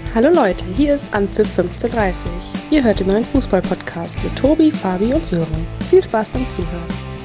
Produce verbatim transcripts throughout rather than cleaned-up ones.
Hallo Leute, hier ist Anpfiff fünfzehn Uhr dreißig. Ihr hört den neuen Fußball-Podcast mit Tobi, Fabi und Sören. Viel Spaß beim Zuhören.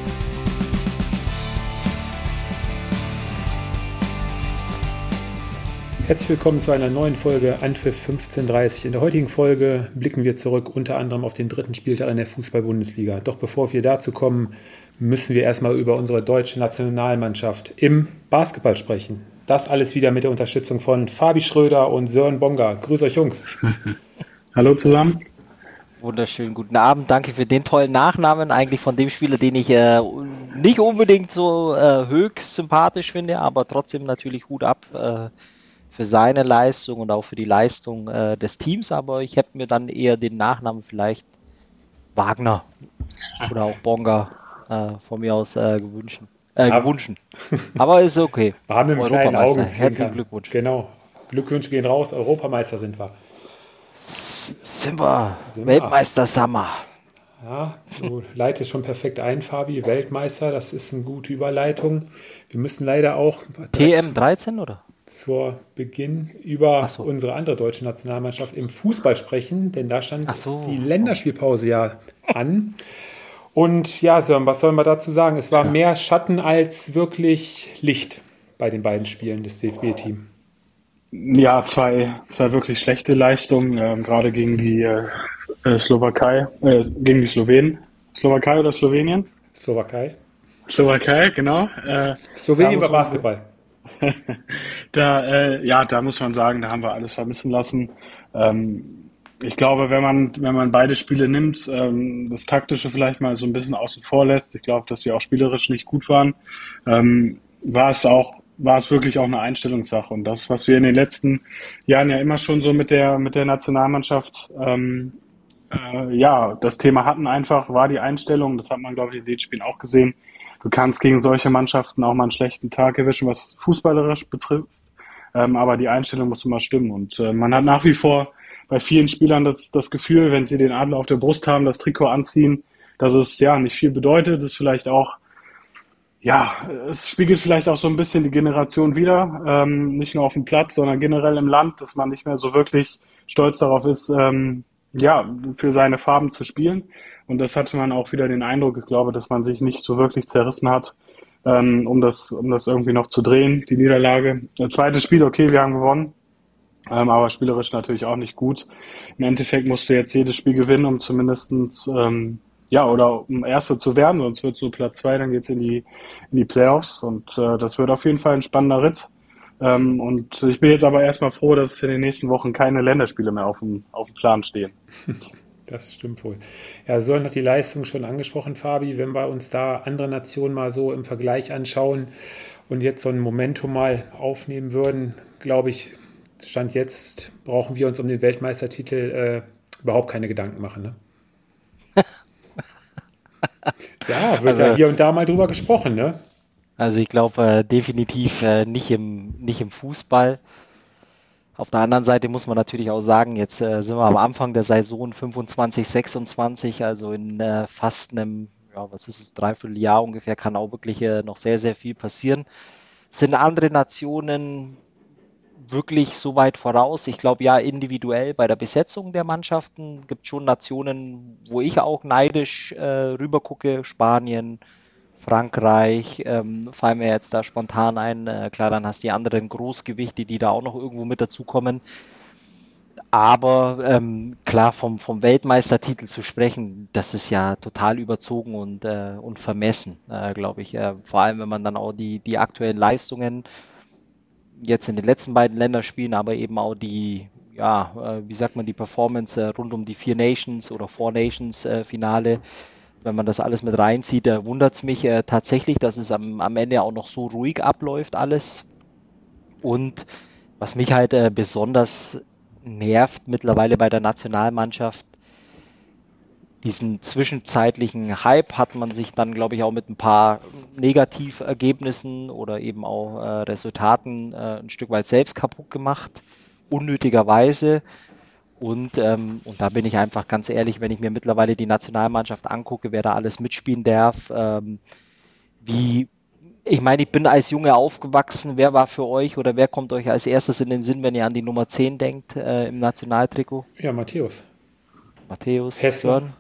Herzlich willkommen zu einer neuen Folge Anpfiff fünfzehn Uhr dreißig. In der heutigen Folge blicken wir zurück unter anderem auf den dritten Spieltag in der Fußball-Bundesliga. Doch bevor wir dazu kommen, müssen wir erstmal über unsere deutsche Nationalmannschaft im Basketball sprechen. Das alles wieder mit der Unterstützung von Fabi Schröder und Sören Bonga. Grüß euch Jungs. Hallo zusammen. Wunderschönen guten Abend. Danke für den tollen Nachnamen, eigentlich von dem Spieler, den ich äh, nicht unbedingt so äh, höchst sympathisch finde, aber trotzdem natürlich Hut ab äh, für seine Leistung und auch für die Leistung äh, des Teams. Aber ich hätte mir dann eher den Nachnamen vielleicht Wagner oder auch Bonga äh, von mir aus äh, gewünscht. Äh, gewünscht. Aber ist okay. Wir haben mit einem kleinen Augenzwinkern. Herzlichen Glückwunsch. Genau. Glückwünsche gehen raus. Europameister sind wir. Sind wir. Sind Weltmeister Sommer. Ja, du leitest schon perfekt ein, Fabi. Weltmeister, das ist eine gute Überleitung. Wir müssen leider auch T M dreizehn, oder? Zur Beginn über so. unsere andere deutsche Nationalmannschaft im Fußball sprechen, denn da stand so. die Länderspielpause ja an. Und ja, Sören, was soll man dazu sagen? Es war mehr Schatten als wirklich Licht bei den beiden Spielen des D F B-Teams. Ja, zwei, zwei wirklich schlechte Leistungen, ähm, gerade gegen die äh, Slowakei, äh, gegen die Slowenen. Slowakei oder Slowenien? Slowakei. Slowakei, genau. Äh, Slowenien war Basketball. da, äh, ja, da muss man sagen, da haben wir alles vermissen lassen. Ähm, Ich glaube, wenn man, wenn man beide Spiele nimmt, ähm, das Taktische vielleicht mal so ein bisschen außen vor lässt, ich glaube, dass wir auch spielerisch nicht gut waren, ähm, war es auch, war es wirklich auch eine Einstellungssache. Und das, was wir in den letzten Jahren ja immer schon so mit der, mit der Nationalmannschaft, ähm, äh, ja, das Thema hatten einfach, war die Einstellung. Das hat man, glaube ich, in den Spielen auch gesehen. Du kannst gegen solche Mannschaften auch mal einen schlechten Tag erwischen, was fußballerisch betrifft. Ähm, aber die Einstellung muss immer stimmen. Und äh, man hat nach wie vor bei vielen Spielern das, das Gefühl, wenn sie den Adler auf der Brust haben, das Trikot anziehen, dass es ja nicht viel bedeutet. Es ist vielleicht auch, ja, es spiegelt vielleicht auch so ein bisschen die Generation wider, ähm, nicht nur auf dem Platz, sondern generell im Land, dass man nicht mehr so wirklich stolz darauf ist, ähm, ja, für seine Farben zu spielen. Und das hatte man auch wieder den Eindruck, ich glaube, dass man sich nicht so wirklich zerrissen hat, ähm, um das, um das irgendwie noch zu drehen, die Niederlage. Das zweite Spiel, okay, wir haben gewonnen. Ähm, aber spielerisch natürlich auch nicht gut. Im Endeffekt musst du jetzt jedes Spiel gewinnen, um zumindestens ähm, ja, oder um Erster zu werden, sonst wird es so Platz zwei, dann geht's in die in die Playoffs und äh, das wird auf jeden Fall ein spannender Ritt. Ähm, und ich bin jetzt aber erstmal froh, dass in den nächsten Wochen keine Länderspiele mehr auf dem, auf dem Plan stehen. Das stimmt wohl. Ja, Sören hat die Leistung schon angesprochen, Fabi. Wenn wir uns da andere Nationen mal so im Vergleich anschauen und jetzt so ein Momentum mal aufnehmen würden, glaube ich, Stand jetzt brauchen wir uns um den Weltmeistertitel äh, überhaupt keine Gedanken machen. Ne? Ja, wird also, ja hier und da mal drüber gesprochen. Ne? Also ich glaube äh, definitiv äh, nicht, im, nicht im Fußball. Auf der anderen Seite muss man natürlich auch sagen, jetzt äh, sind wir am Anfang der Saison fünfundzwanzig, sechsundzwanzig, also in äh, fast einem, ja, was ist es, Dreivierteljahr ungefähr, kann auch wirklich äh, noch sehr, sehr viel passieren. Sind andere Nationen wirklich so weit voraus? Ich glaube ja, individuell bei der Besetzung der Mannschaften gibt es schon Nationen, wo ich auch neidisch äh, rüber gucke. Spanien, Frankreich, ähm, fallen mir jetzt da spontan ein. Äh, klar, dann hast du die anderen Großgewichte, die da auch noch irgendwo mit dazukommen. Aber ähm, klar, vom, vom Weltmeistertitel zu sprechen, das ist ja total überzogen und, äh, und vermessen, äh, glaube ich. Äh, vor allem, wenn man dann auch die, die aktuellen Leistungen jetzt in den letzten beiden Länderspielen, aber eben auch die, ja, äh, wie sagt man, die Performance äh, rund um die Vier Nations oder Four Nations äh, Finale, wenn man das alles mit reinzieht, äh, wundert es mich äh, tatsächlich, dass es am, am Ende auch noch so ruhig abläuft alles. Und was mich halt äh, besonders nervt mittlerweile bei der Nationalmannschaft, diesen zwischenzeitlichen Hype hat man sich dann, glaube ich, auch mit ein paar Negativergebnissen oder eben auch äh, Resultaten äh, ein Stück weit selbst kaputt gemacht, unnötigerweise. Und, ähm, und da bin ich einfach ganz ehrlich, wenn ich mir mittlerweile die Nationalmannschaft angucke, wer da alles mitspielen darf, ähm, wie Ich meine, ich bin als Junge aufgewachsen. Wer war für euch oder wer kommt euch als erstes in den Sinn, wenn ihr an die Nummer zehn denkt äh, im Nationaltrikot? Ja, Matthäus. Matthäus, Hässler. Sören.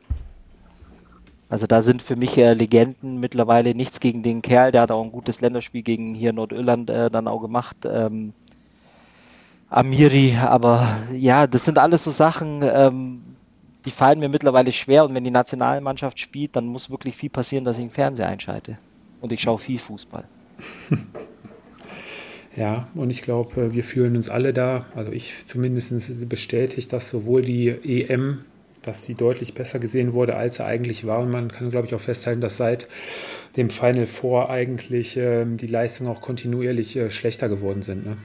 Also da sind für mich äh, Legenden mittlerweile, nichts gegen den Kerl, der hat auch ein gutes Länderspiel gegen hier Nordirland äh, dann auch gemacht. Ähm, Amiri, aber ja, das sind alles so Sachen, ähm, die fallen mir mittlerweile schwer und wenn die Nationalmannschaft spielt, dann muss wirklich viel passieren, dass ich den Fernseher einschalte. Und ich schaue viel Fußball. Ja, und ich glaube, wir fühlen uns alle da, also ich zumindest bestätigt, dass sowohl die E M, dass sie deutlich besser gesehen wurde, als sie eigentlich war. Und man kann, glaube ich, auch festhalten, dass seit dem Final Four eigentlich äh, die Leistungen auch kontinuierlich äh, schlechter geworden sind. Ne?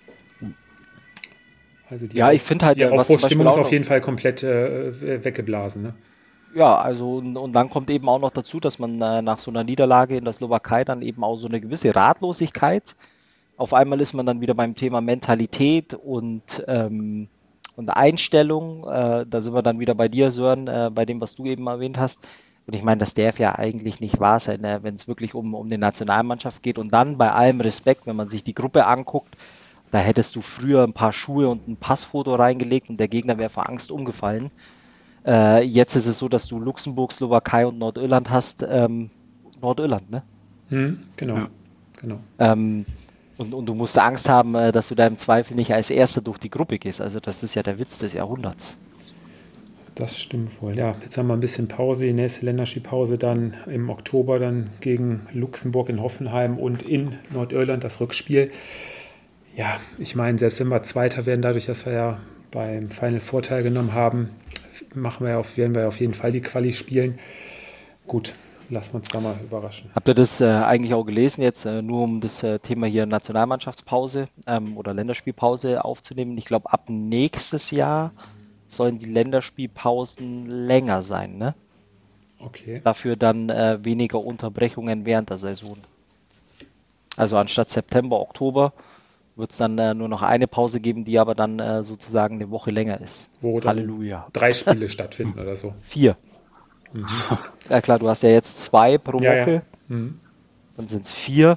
Also die ja, ich finde halt, die was zum Aufbruchstimmung Beispiel ist auch auf jeden Fall komplett äh, weggeblasen. Ne? Ja, also und, und dann kommt eben auch noch dazu, dass man äh, nach so einer Niederlage in der Slowakei dann eben auch so eine gewisse Ratlosigkeit. Auf einmal ist man dann wieder beim Thema Mentalität und, ähm, und Einstellung. Äh, da sind wir dann wieder bei dir, Sören, äh, bei dem, was du eben erwähnt hast. Und ich meine, das darf ja eigentlich nicht wahr sein, äh, wenn es wirklich um, um die Nationalmannschaft geht. Und dann bei allem Respekt, wenn man sich die Gruppe anguckt, da hättest du früher ein paar Schuhe und ein Passfoto reingelegt und der Gegner wäre vor Angst umgefallen. Äh, jetzt ist es so, dass du Luxemburg, Slowakei und Nordirland hast. Ähm, Nordirland, ne? Hm, genau, Ja. genau. Ähm, und, und du musst Angst haben, äh, dass du da im Zweifel nicht als Erster durch die Gruppe gehst. Also das ist ja der Witz des Jahrhunderts. Das stimmt wohl. Ja, jetzt haben wir ein bisschen Pause. Die nächste Länderspielpause dann im Oktober dann gegen Luxemburg in Hoffenheim und in Nordirland das Rückspiel. Ja, ich meine, selbst wenn wir Zweiter werden, dadurch, dass wir ja beim Final Four teilgenommen haben, machen wir auf, werden wir auf jeden Fall die Quali spielen. Gut, lassen wir uns da mal überraschen. Habt ihr das äh, eigentlich auch gelesen jetzt, äh, nur um das äh, Thema hier Nationalmannschaftspause ähm, oder Länderspielpause aufzunehmen? Ich glaube, ab nächstes Jahr sollen die Länderspielpausen länger sein, ne? Okay. Dafür dann äh, weniger Unterbrechungen während der Saison. Also anstatt September, Oktober wird es dann äh, nur noch eine Pause geben, die aber dann äh, sozusagen eine Woche länger ist. Wo dann Halleluja. drei Spiele stattfinden oder so. Vier. Mhm. Ja klar, du hast ja jetzt zwei pro Ja, Woche, ja. Mhm. dann sind es vier.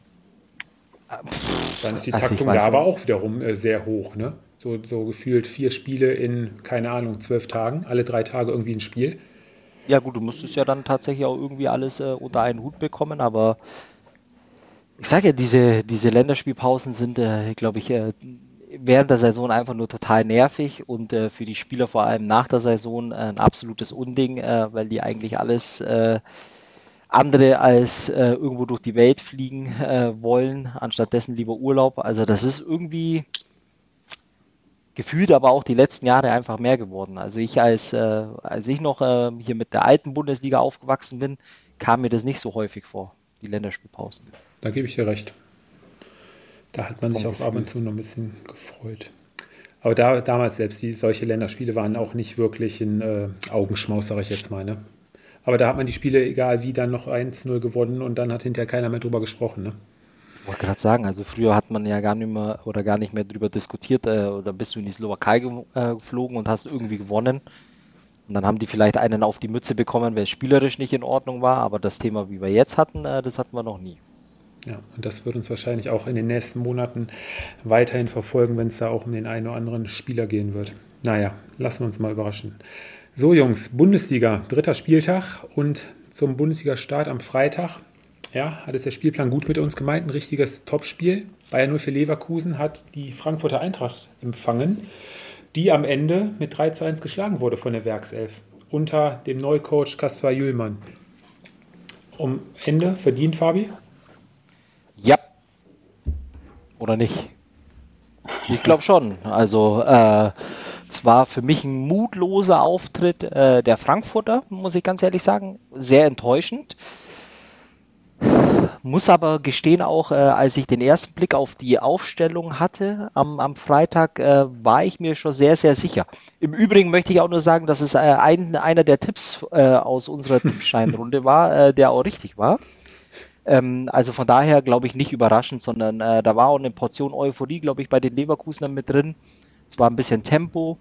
Dann ist die Also ich Taktung weiß da aber nicht. auch wiederum äh, sehr hoch. Ne? So, so gefühlt vier Spiele in, keine Ahnung, zwölf Tagen. Alle drei Tage irgendwie ein Spiel. Ja gut, du müsstest ja dann tatsächlich auch irgendwie alles äh, unter einen Hut bekommen, aber ich sage ja, diese, diese Länderspielpausen sind, äh, glaube ich, äh, während der Saison einfach nur total nervig und äh, für die Spieler vor allem nach der Saison äh, ein absolutes Unding, äh, weil die eigentlich alles äh, andere als äh, irgendwo durch die Welt fliegen äh, wollen, anstattdessen lieber Urlaub. Also das ist irgendwie gefühlt aber auch die letzten Jahre einfach mehr geworden. Also ich als, äh, als ich noch äh, hier mit der alten Bundesliga aufgewachsen bin, kam mir das nicht so häufig vor, die Länderspielpausen. Da gebe ich dir recht. Da hat man sich Vom auch ab Gefühl. und zu noch ein bisschen gefreut. Aber da, damals selbst, die, solche Länderspiele waren auch nicht wirklich ein äh, Augenschmaus, sage ich jetzt mal. Ne? Aber da hat man die Spiele, egal wie, dann noch eins null gewonnen und dann hat hinterher keiner mehr drüber gesprochen. Ne? Ich wollte gerade sagen, also früher hat man ja gar nicht mehr oder gar nicht mehr drüber diskutiert, äh, oder bist du in die Slowakei ge äh, geflogen und hast irgendwie gewonnen. Und dann haben die vielleicht einen auf die Mütze bekommen, weil es spielerisch nicht in Ordnung war, aber das Thema, wie wir jetzt hatten, äh, das hatten wir noch nie. Ja, und das wird uns wahrscheinlich auch in den nächsten Monaten weiterhin verfolgen, wenn es da auch um den einen oder anderen Spieler gehen wird. Naja, lassen wir uns mal überraschen. So Jungs, Bundesliga, dritter Spieltag und zum Bundesliga-Start am Freitag. Ja, hat es der Spielplan gut mit uns gemeint, ein richtiges Topspiel. Bayern null für Leverkusen hat die Frankfurter Eintracht empfangen, die am Ende mit drei zu eins geschlagen wurde von der Werkself unter dem Neucoach Kaspar Jüllmann. Um Ende verdient, Fabi? Ja. Oder nicht? Ich glaube schon. Also, äh, es war für mich ein mutloser Auftritt äh, der Frankfurter, muss ich ganz ehrlich sagen. Sehr enttäuschend. Muss aber gestehen, auch äh, als ich den ersten Blick auf die Aufstellung hatte am, am Freitag, äh, war ich mir schon sehr, sehr sicher. Im Übrigen möchte ich auch nur sagen, dass es äh, ein, einer der Tipps äh, aus unserer Tippscheinrunde war, äh, der auch richtig war. Ähm, also von daher glaube ich nicht überraschend, sondern äh, da war auch eine Portion Euphorie, glaube ich, bei den Leverkusenern mit drin. Es war ein bisschen Tempo.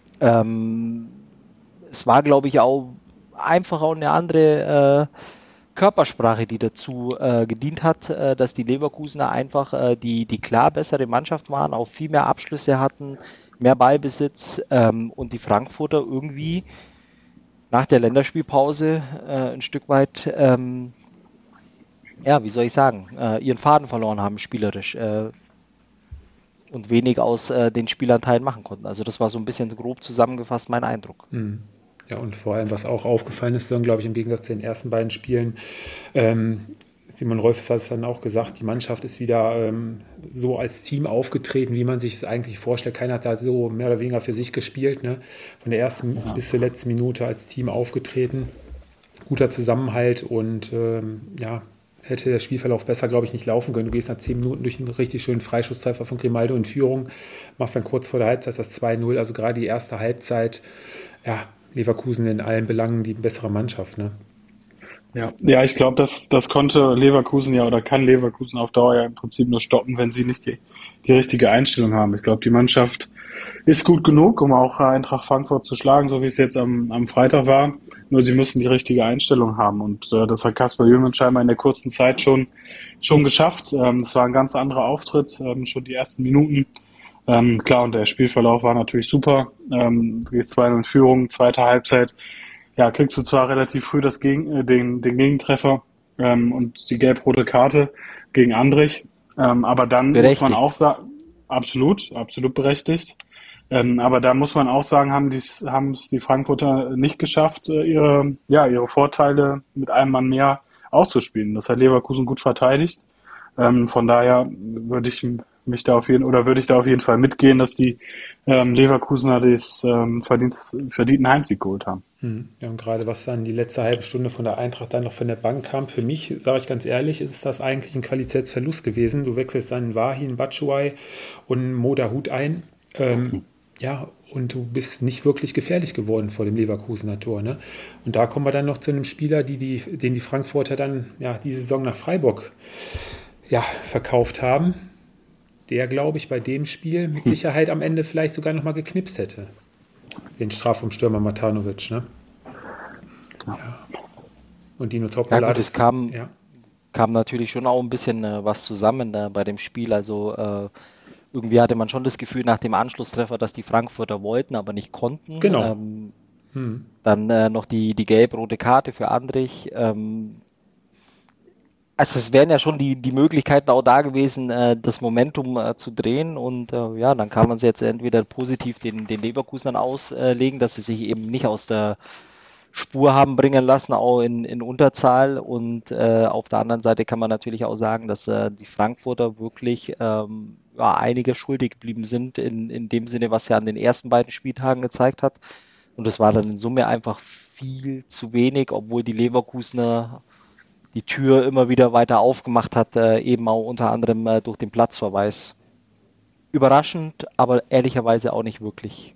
Ähm, es war, glaube ich, auch einfach auch eine andere... Äh, Körpersprache, die dazu äh, gedient hat, äh, dass die Leverkusener einfach äh, die, die klar bessere Mannschaft waren, auch viel mehr Abschlüsse hatten, mehr Ballbesitz ähm, und die Frankfurter irgendwie nach der Länderspielpause äh, ein Stück weit, ähm, ja, wie soll ich sagen, äh, ihren Faden verloren haben, spielerisch äh, und wenig aus äh, den Spielanteilen machen konnten. Also das war so ein bisschen grob zusammengefasst mein Eindruck. Mhm. Ja, und vor allem, was auch aufgefallen ist, dann glaube ich, im Gegensatz zu den ersten beiden Spielen, ähm, Simon Rolfes hat es dann auch gesagt, die Mannschaft ist wieder ähm, so als Team aufgetreten, wie man sich es eigentlich vorstellt. Keiner hat da so mehr oder weniger für sich gespielt, ne? Von der ersten ja. bis zur letzten Minute als Team aufgetreten. Guter Zusammenhalt und ähm, ja, hätte der Spielverlauf besser, glaube ich, nicht laufen können. Du gehst nach zehn Minuten durch einen richtig schönen Freischusstreffer von Grimaldo in Führung, machst dann kurz vor der Halbzeit das zwei null, also gerade die erste Halbzeit, ja, Leverkusen in allen Belangen die bessere Mannschaft, ne? Ja, ja, ich glaube, das, das konnte Leverkusen ja oder kann Leverkusen auf Dauer ja im Prinzip nur stoppen, wenn sie nicht die, die richtige Einstellung haben. Ich glaube, die Mannschaft ist gut genug, um auch Eintracht Frankfurt zu schlagen, so wie es jetzt am, am Freitag war. Nur sie müssen die richtige Einstellung haben und äh, das hat Kasper Jürgen scheinbar in der kurzen Zeit schon schon geschafft. Ähm, es war ein ganz anderer Auftritt, ähm, schon die ersten Minuten. Ähm, klar, und der Spielverlauf war natürlich super. Ähm, du gehst zwei null in Führung, zweite Halbzeit. Ja, kriegst du zwar relativ früh das Gegen, äh, den, den Gegentreffer ähm, und die gelb-rote Karte gegen Andrich. Ähm, aber dann berechtigt. muss man auch sagen, absolut, absolut berechtigt. Ähm, aber da muss man auch sagen, haben dies, haben es die Frankfurter nicht geschafft, äh, ihre, ja, ihre Vorteile mit einem Mann mehr auszuspielen. Das hat Leverkusen gut verteidigt. Ähm, von daher würde ich mich da auf jeden oder würde ich da auf jeden Fall mitgehen, dass die ähm, Leverkusener das ähm, Verdienst, verdienten Heimsieg geholt haben. Ja, und gerade was dann die letzte halbe Stunde von der Eintracht dann noch von der Bank kam, für mich, sage ich ganz ehrlich, ist das eigentlich ein Qualitätsverlust gewesen. Du wechselst dann Wahin, Batshuayi und Moda Hut ein. Ähm, ja, und du bist nicht wirklich gefährlich geworden vor dem Leverkusener Tor, ne? Und da kommen wir dann noch zu einem Spieler, die, die, den die Frankfurter dann ja diese Saison nach Freiburg ja, verkauft haben, der, glaube ich, bei dem Spiel mit Sicherheit am Ende vielleicht sogar nochmal geknipst hätte. Den Strafraumstürmer Matanovic, ne? Ja. Und Dino Topola. Ja gut, es kam, ja. kam natürlich schon auch ein bisschen äh, was zusammen äh, bei dem Spiel. Also äh, irgendwie hatte man schon das Gefühl nach dem Anschlusstreffer, dass die Frankfurter wollten, aber nicht konnten. Genau. Ähm, hm. Dann äh, noch die, die gelb-rote Karte für Andrich. Ähm, Also es wären ja schon die, die Möglichkeiten auch da gewesen, äh, das Momentum äh, zu drehen und äh, ja, dann kann man es jetzt entweder positiv den, den Leverkusenern auslegen, dass sie sich eben nicht aus der Spur haben bringen lassen, auch in, in Unterzahl und äh, auf der anderen Seite kann man natürlich auch sagen, dass äh, die Frankfurter wirklich ähm, ja, einige schuldig geblieben sind, in, in dem Sinne, was er an den ersten beiden Spieltagen gezeigt hat und das war dann in Summe einfach viel zu wenig, obwohl die Leverkusener die Tür immer wieder weiter aufgemacht hat, äh, eben auch unter anderem äh, durch den Platzverweis. Überraschend, aber ehrlicherweise auch nicht wirklich.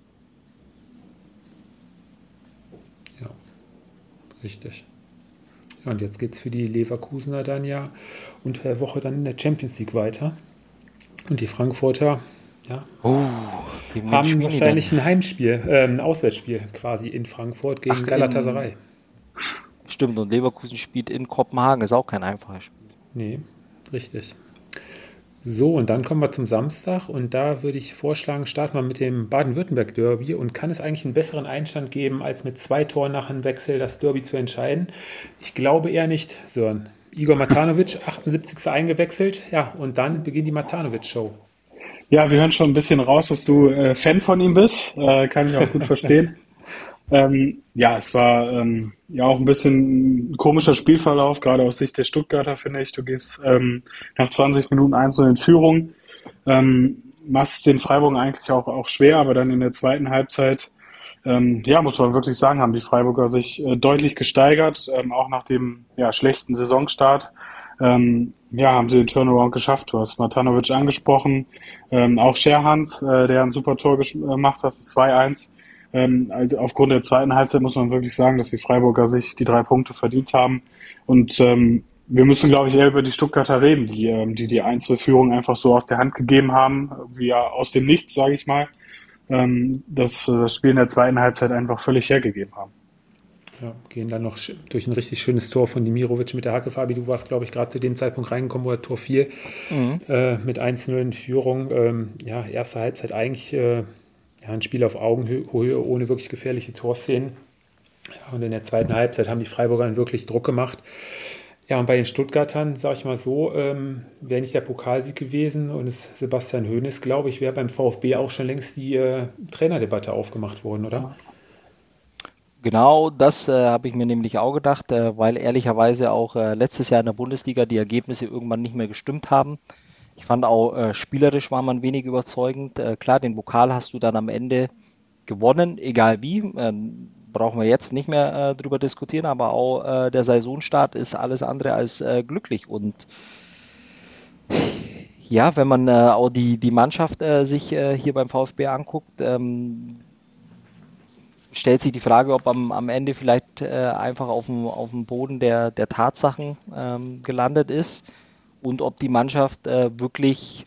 Ja, richtig. Ja, und jetzt geht es für die Leverkusener dann ja unter der Woche dann in der Champions League weiter. Und die Frankfurter ja, oh, haben wahrscheinlich ein Heimspiel, äh, ein Auswärtsspiel quasi in Frankfurt gegen Ach, Galatasaray. Stimmt, und Leverkusen spielt in Kopenhagen, ist auch kein einfaches Spiel. Nee, richtig. So, und dann kommen wir zum Samstag und da würde ich vorschlagen, starten wir mit dem Baden-Württemberg-Derby und kann es eigentlich einen besseren Einstand geben, als mit zwei Toren nach einem Wechsel das Derby zu entscheiden? Ich glaube eher nicht, Sören. Igor Matanovic, achtundsiebzigsten eingewechselt, ja, und dann beginnt die Matanovic-Show. Ja, wir hören schon ein bisschen raus, dass du äh, Fan von ihm bist, äh, kann ich auch gut verstehen. Ähm, ja, es war ähm, ja auch ein bisschen ein komischer Spielverlauf, gerade aus Sicht der Stuttgarter, finde ich. Du gehst ähm, nach zwanzig Minuten eins null in Führung, ähm, machst den Freiburg eigentlich auch, auch schwer, aber dann in der zweiten Halbzeit, ähm, ja, muss man wirklich sagen, haben die Freiburger sich äh, deutlich gesteigert, ähm, auch nach dem ja, schlechten Saisonstart. Ähm, ja, haben sie den Turnaround geschafft. Du hast Matanovic angesprochen, ähm, auch Scherhand, äh, der ein super Tor gemacht hat, das zwei eins. Ähm, also aufgrund der zweiten Halbzeit muss man wirklich sagen, dass die Freiburger sich die drei Punkte verdient haben. Und ähm, wir müssen, glaube ich, eher über die Stuttgarter reden, die ähm, die, die eins null Führung einfach so aus der Hand gegeben haben, wie ja aus dem Nichts, sage ich mal, ähm, dass das Spiel in der zweiten Halbzeit einfach völlig hergegeben haben. Ja, gehen dann noch durch ein richtig schönes Tor von Dimirovic mit der Hacke. Fabi, du warst, glaube ich, gerade zu dem Zeitpunkt reingekommen, wo er Tor vier mhm. äh, mit eins null in Führung. Ähm, ja, erste Halbzeit eigentlich äh, ja, ein Spiel auf Augenhöhe, ohne wirklich gefährliche Torszenen. Ja, und in der zweiten Halbzeit haben die Freiburger wirklich Druck gemacht. Ja, und bei den Stuttgartern, sage ich mal so, ähm, wäre nicht der Pokalsieg gewesen und es Sebastian Hoeneß, glaube ich, wäre beim VfB auch schon längst die äh, Trainerdebatte aufgemacht worden, oder? Genau, das äh, habe ich mir nämlich auch gedacht, äh, weil ehrlicherweise auch äh, letztes Jahr in der Bundesliga die Ergebnisse irgendwann nicht mehr gestimmt haben. Ich fand auch, äh, spielerisch war man wenig überzeugend. Äh, klar, den Pokal hast du dann am Ende gewonnen, egal wie. Ähm, brauchen wir jetzt nicht mehr äh, drüber diskutieren, aber auch äh, der Saisonstart ist alles andere als äh, glücklich. Und ja, wenn man äh, auch die, die Mannschaft äh, sich äh, hier beim VfB anguckt, ähm, stellt sich die Frage, ob am, am Ende vielleicht äh, einfach auf dem, auf dem Boden der, der Tatsachen ähm, gelandet ist und ob die Mannschaft äh, wirklich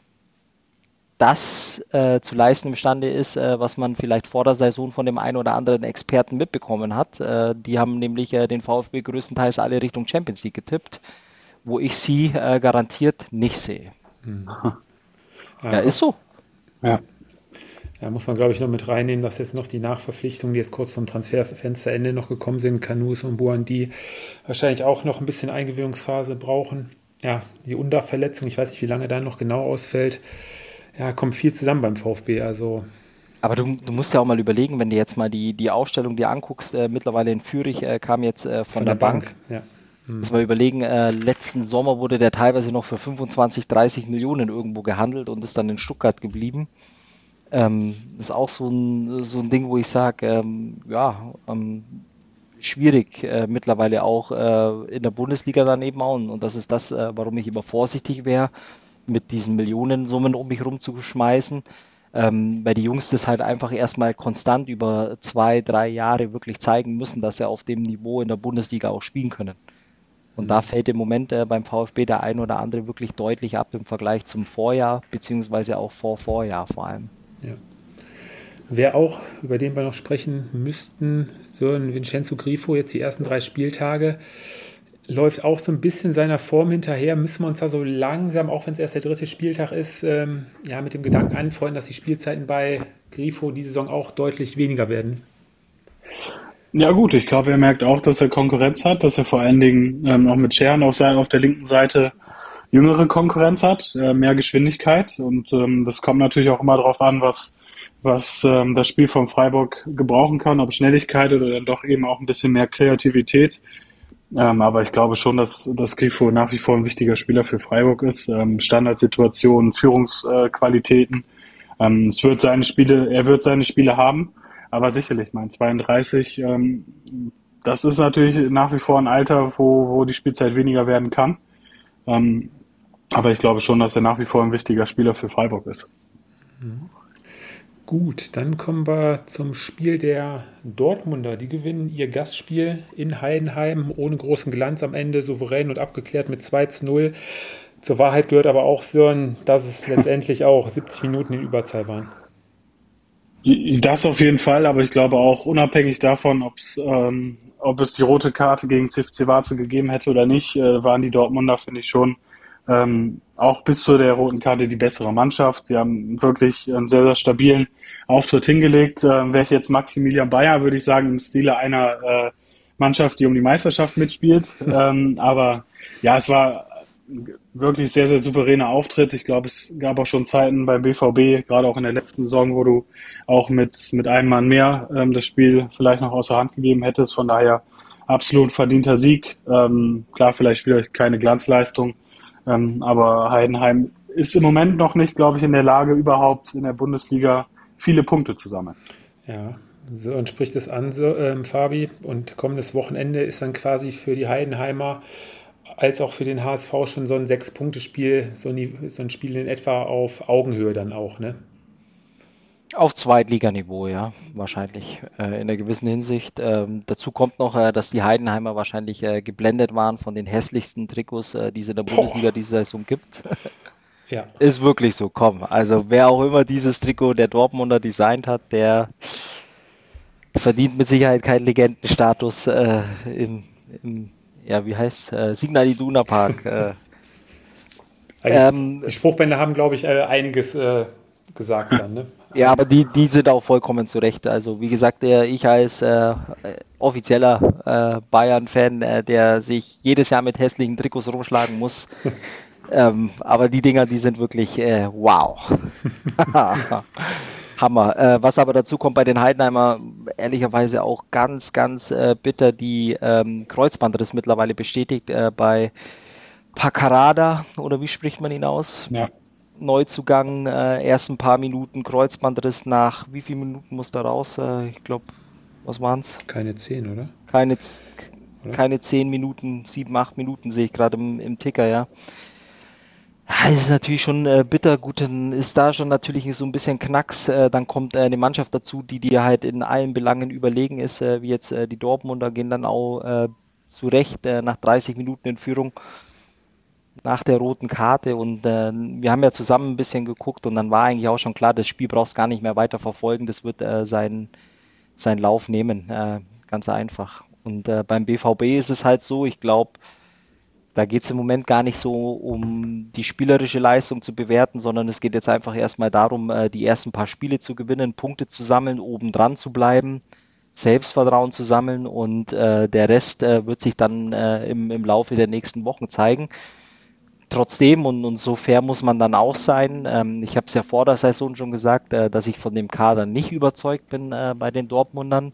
das äh, zu leisten imstande ist, äh, was man vielleicht vor der Saison von dem einen oder anderen Experten mitbekommen hat. Äh, die haben nämlich äh, den VfB größtenteils alle Richtung Champions League getippt, wo ich sie äh, garantiert nicht sehe. Mhm. Ja, ja, ist so. Ja. Ja, muss man, glaube ich, noch mit reinnehmen, dass jetzt noch die Nachverpflichtungen, die jetzt kurz vom Transferfensterende noch gekommen sind, Kanus und Buandi, wahrscheinlich auch noch ein bisschen Eingewöhnungsphase brauchen. Ja, die Unda-Verletzung, ich weiß nicht, wie lange da noch genau ausfällt. Ja, kommt viel zusammen beim VfB. Also. Aber du, du musst ja auch mal überlegen, wenn du jetzt mal die, die Aufstellung dir anguckst, äh, mittlerweile in Fürich äh, kam jetzt äh, von, von der, der Bank. Bank. Ja. Hm. Muss man überlegen, äh, letzten Sommer wurde der teilweise noch für fünfundzwanzig, dreißig Millionen irgendwo gehandelt und ist dann in Stuttgart geblieben. Ähm, das ist auch so ein, so ein Ding, wo ich sage, ähm, ja, ähm, schwierig äh, mittlerweile auch äh, in der Bundesliga dann eben auch. Und das ist das, äh, warum ich immer vorsichtig wäre, mit diesen Millionensummen um mich rumzuschmeißen, ähm, weil die Jungs das halt einfach erstmal konstant über zwei, drei Jahre wirklich zeigen müssen, dass sie auf dem Niveau in der Bundesliga auch spielen können. Und mhm. da fällt im Moment äh, beim VfB der ein oder andere wirklich deutlich ab im Vergleich zum Vorjahr, beziehungsweise auch vor Vorjahr vor allem. Ja. Wer auch, über den wir noch sprechen müssten, Sören Vincenzo Grifo, jetzt die ersten drei Spieltage, läuft auch so ein bisschen seiner Form hinterher. Müssen wir uns da so langsam, auch wenn es erst der dritte Spieltag ist, ähm, ja, mit dem Gedanken anfreunden, dass die Spielzeiten bei Grifo die Saison auch deutlich weniger werden? Ja gut, ich glaube, er merkt auch, dass er Konkurrenz hat, dass er vor allen Dingen ähm, auch mit Scheren auf, auf der linken Seite jüngere Konkurrenz hat, äh, mehr Geschwindigkeit und ähm, das kommt natürlich auch immer darauf an, was was ähm, das Spiel von Freiburg gebrauchen kann, ob Schnelligkeit oder dann doch eben auch ein bisschen mehr Kreativität. Ähm, aber ich glaube schon, dass, dass Grifo nach wie vor ein wichtiger Spieler für Freiburg ist. Ähm, Standardsituationen, Führungsqualitäten. Ähm, es wird seine Spiele, er wird seine Spiele haben, aber sicherlich, mein zweiunddreißig, ähm, das ist natürlich nach wie vor ein Alter, wo, wo die Spielzeit weniger werden kann. Ähm, aber ich glaube schon, dass er nach wie vor ein wichtiger Spieler für Freiburg ist. Mhm. Gut, dann kommen wir zum Spiel der Dortmunder. Die gewinnen ihr Gastspiel in Heidenheim ohne großen Glanz am Ende, souverän und abgeklärt mit zwei zu null. Zur Wahrheit gehört aber auch, Sören, dass es letztendlich auch siebzig Minuten in Überzahl waren. Das auf jeden Fall, aber ich glaube auch unabhängig davon, ob's, ähm, ob es die rote Karte gegen C F C Varze gegeben hätte oder nicht, äh, waren die Dortmunder, finde ich schon, ähm, auch bis zu der roten Karte die bessere Mannschaft. Sie haben wirklich einen sehr, sehr stabilen Auftritt hingelegt. Äh, wäre ich jetzt Maximilian Bayer, würde ich sagen, im Stile einer äh, Mannschaft, die um die Meisterschaft mitspielt. ähm, aber ja, es war wirklich sehr, sehr souveräner Auftritt. Ich glaube, es gab auch schon Zeiten beim B V B, gerade auch in der letzten Saison, wo du auch mit, mit einem Mann mehr ähm, das Spiel vielleicht noch außer Hand gegeben hättest. Von daher absolut verdienter Sieg. Ähm, klar, vielleicht wieder keine Glanzleistung. Ähm, aber Heidenheim ist im Moment noch nicht, glaube ich, in der Lage, überhaupt in der Bundesliga viele Punkte zu sammeln. Ja, so und spricht es an, so, ähm, Fabi. Und kommendes Wochenende ist dann quasi für die Heidenheimer als auch für den H S V schon so ein Sechs-Punkte-Spiel, so ein, so ein Spiel in etwa auf Augenhöhe dann auch, ne? Auf Zweitliganiveau, ja, wahrscheinlich äh, in einer gewissen Hinsicht. Ähm, dazu kommt noch, äh, dass die Heidenheimer wahrscheinlich äh, geblendet waren von den hässlichsten Trikots, äh, die es in der Bundesliga diese Saison gibt. Ja. Ist wirklich so, komm. Also wer auch immer dieses Trikot der Dortmunder designt hat, der verdient mit Sicherheit keinen Legendenstatus äh, im, im, ja, wie heißt äh, Signal Iduna Park. Äh. ähm, die Spruchbänder haben, glaube ich, äh, einiges äh, gesagt dann, ne? Ja, aber die, die sind auch vollkommen zurecht. Also wie gesagt, der, ich als äh, offizieller äh, Bayern-Fan, äh, der sich jedes Jahr mit hässlichen Trikots rumschlagen muss, ähm, aber die Dinger, die sind wirklich äh, wow. Hammer. Äh, was aber dazu kommt bei den Heidenheimer, ehrlicherweise auch ganz, ganz äh, bitter, die ähm, Kreuzbandriss mittlerweile bestätigt äh, bei Paccarada, oder wie spricht man ihn aus? Ja. Neuzugang, äh, erst ein paar Minuten Kreuzbandriss, nach wie vielen Minuten muss da raus? Äh, ich glaube, was waren es? Keine zehn, oder? Keine, oder? keine zehn Minuten, sieben, acht Minuten sehe ich gerade im, im Ticker, ja. Ja, es ist natürlich schon äh, bitter, gut, dann ist da schon natürlich so ein bisschen Knacks, äh, dann kommt äh, eine Mannschaft dazu, die dir halt in allen Belangen überlegen ist, äh, wie jetzt äh, die Dortmunder gehen dann auch äh, zu Recht äh, nach dreißig Minuten in Führung nach der roten Karte und äh, wir haben ja zusammen ein bisschen geguckt und dann war eigentlich auch schon klar, das Spiel brauchst gar nicht mehr weiter verfolgen, das wird äh, seinen seinen Lauf nehmen, äh, ganz einfach. Und äh, beim B V B ist es halt so, ich glaube, da geht es im Moment gar nicht so um die spielerische Leistung zu bewerten, sondern es geht jetzt einfach erstmal darum, äh, die ersten paar Spiele zu gewinnen, Punkte zu sammeln, oben dran zu bleiben, Selbstvertrauen zu sammeln und äh, der Rest äh, wird sich dann äh, im, im Laufe der nächsten Wochen zeigen. Trotzdem, und, und so fair muss man dann auch sein, ähm, ich habe es ja vor der Saison schon gesagt, äh, dass ich von dem Kader nicht überzeugt bin äh, bei den Dortmundern.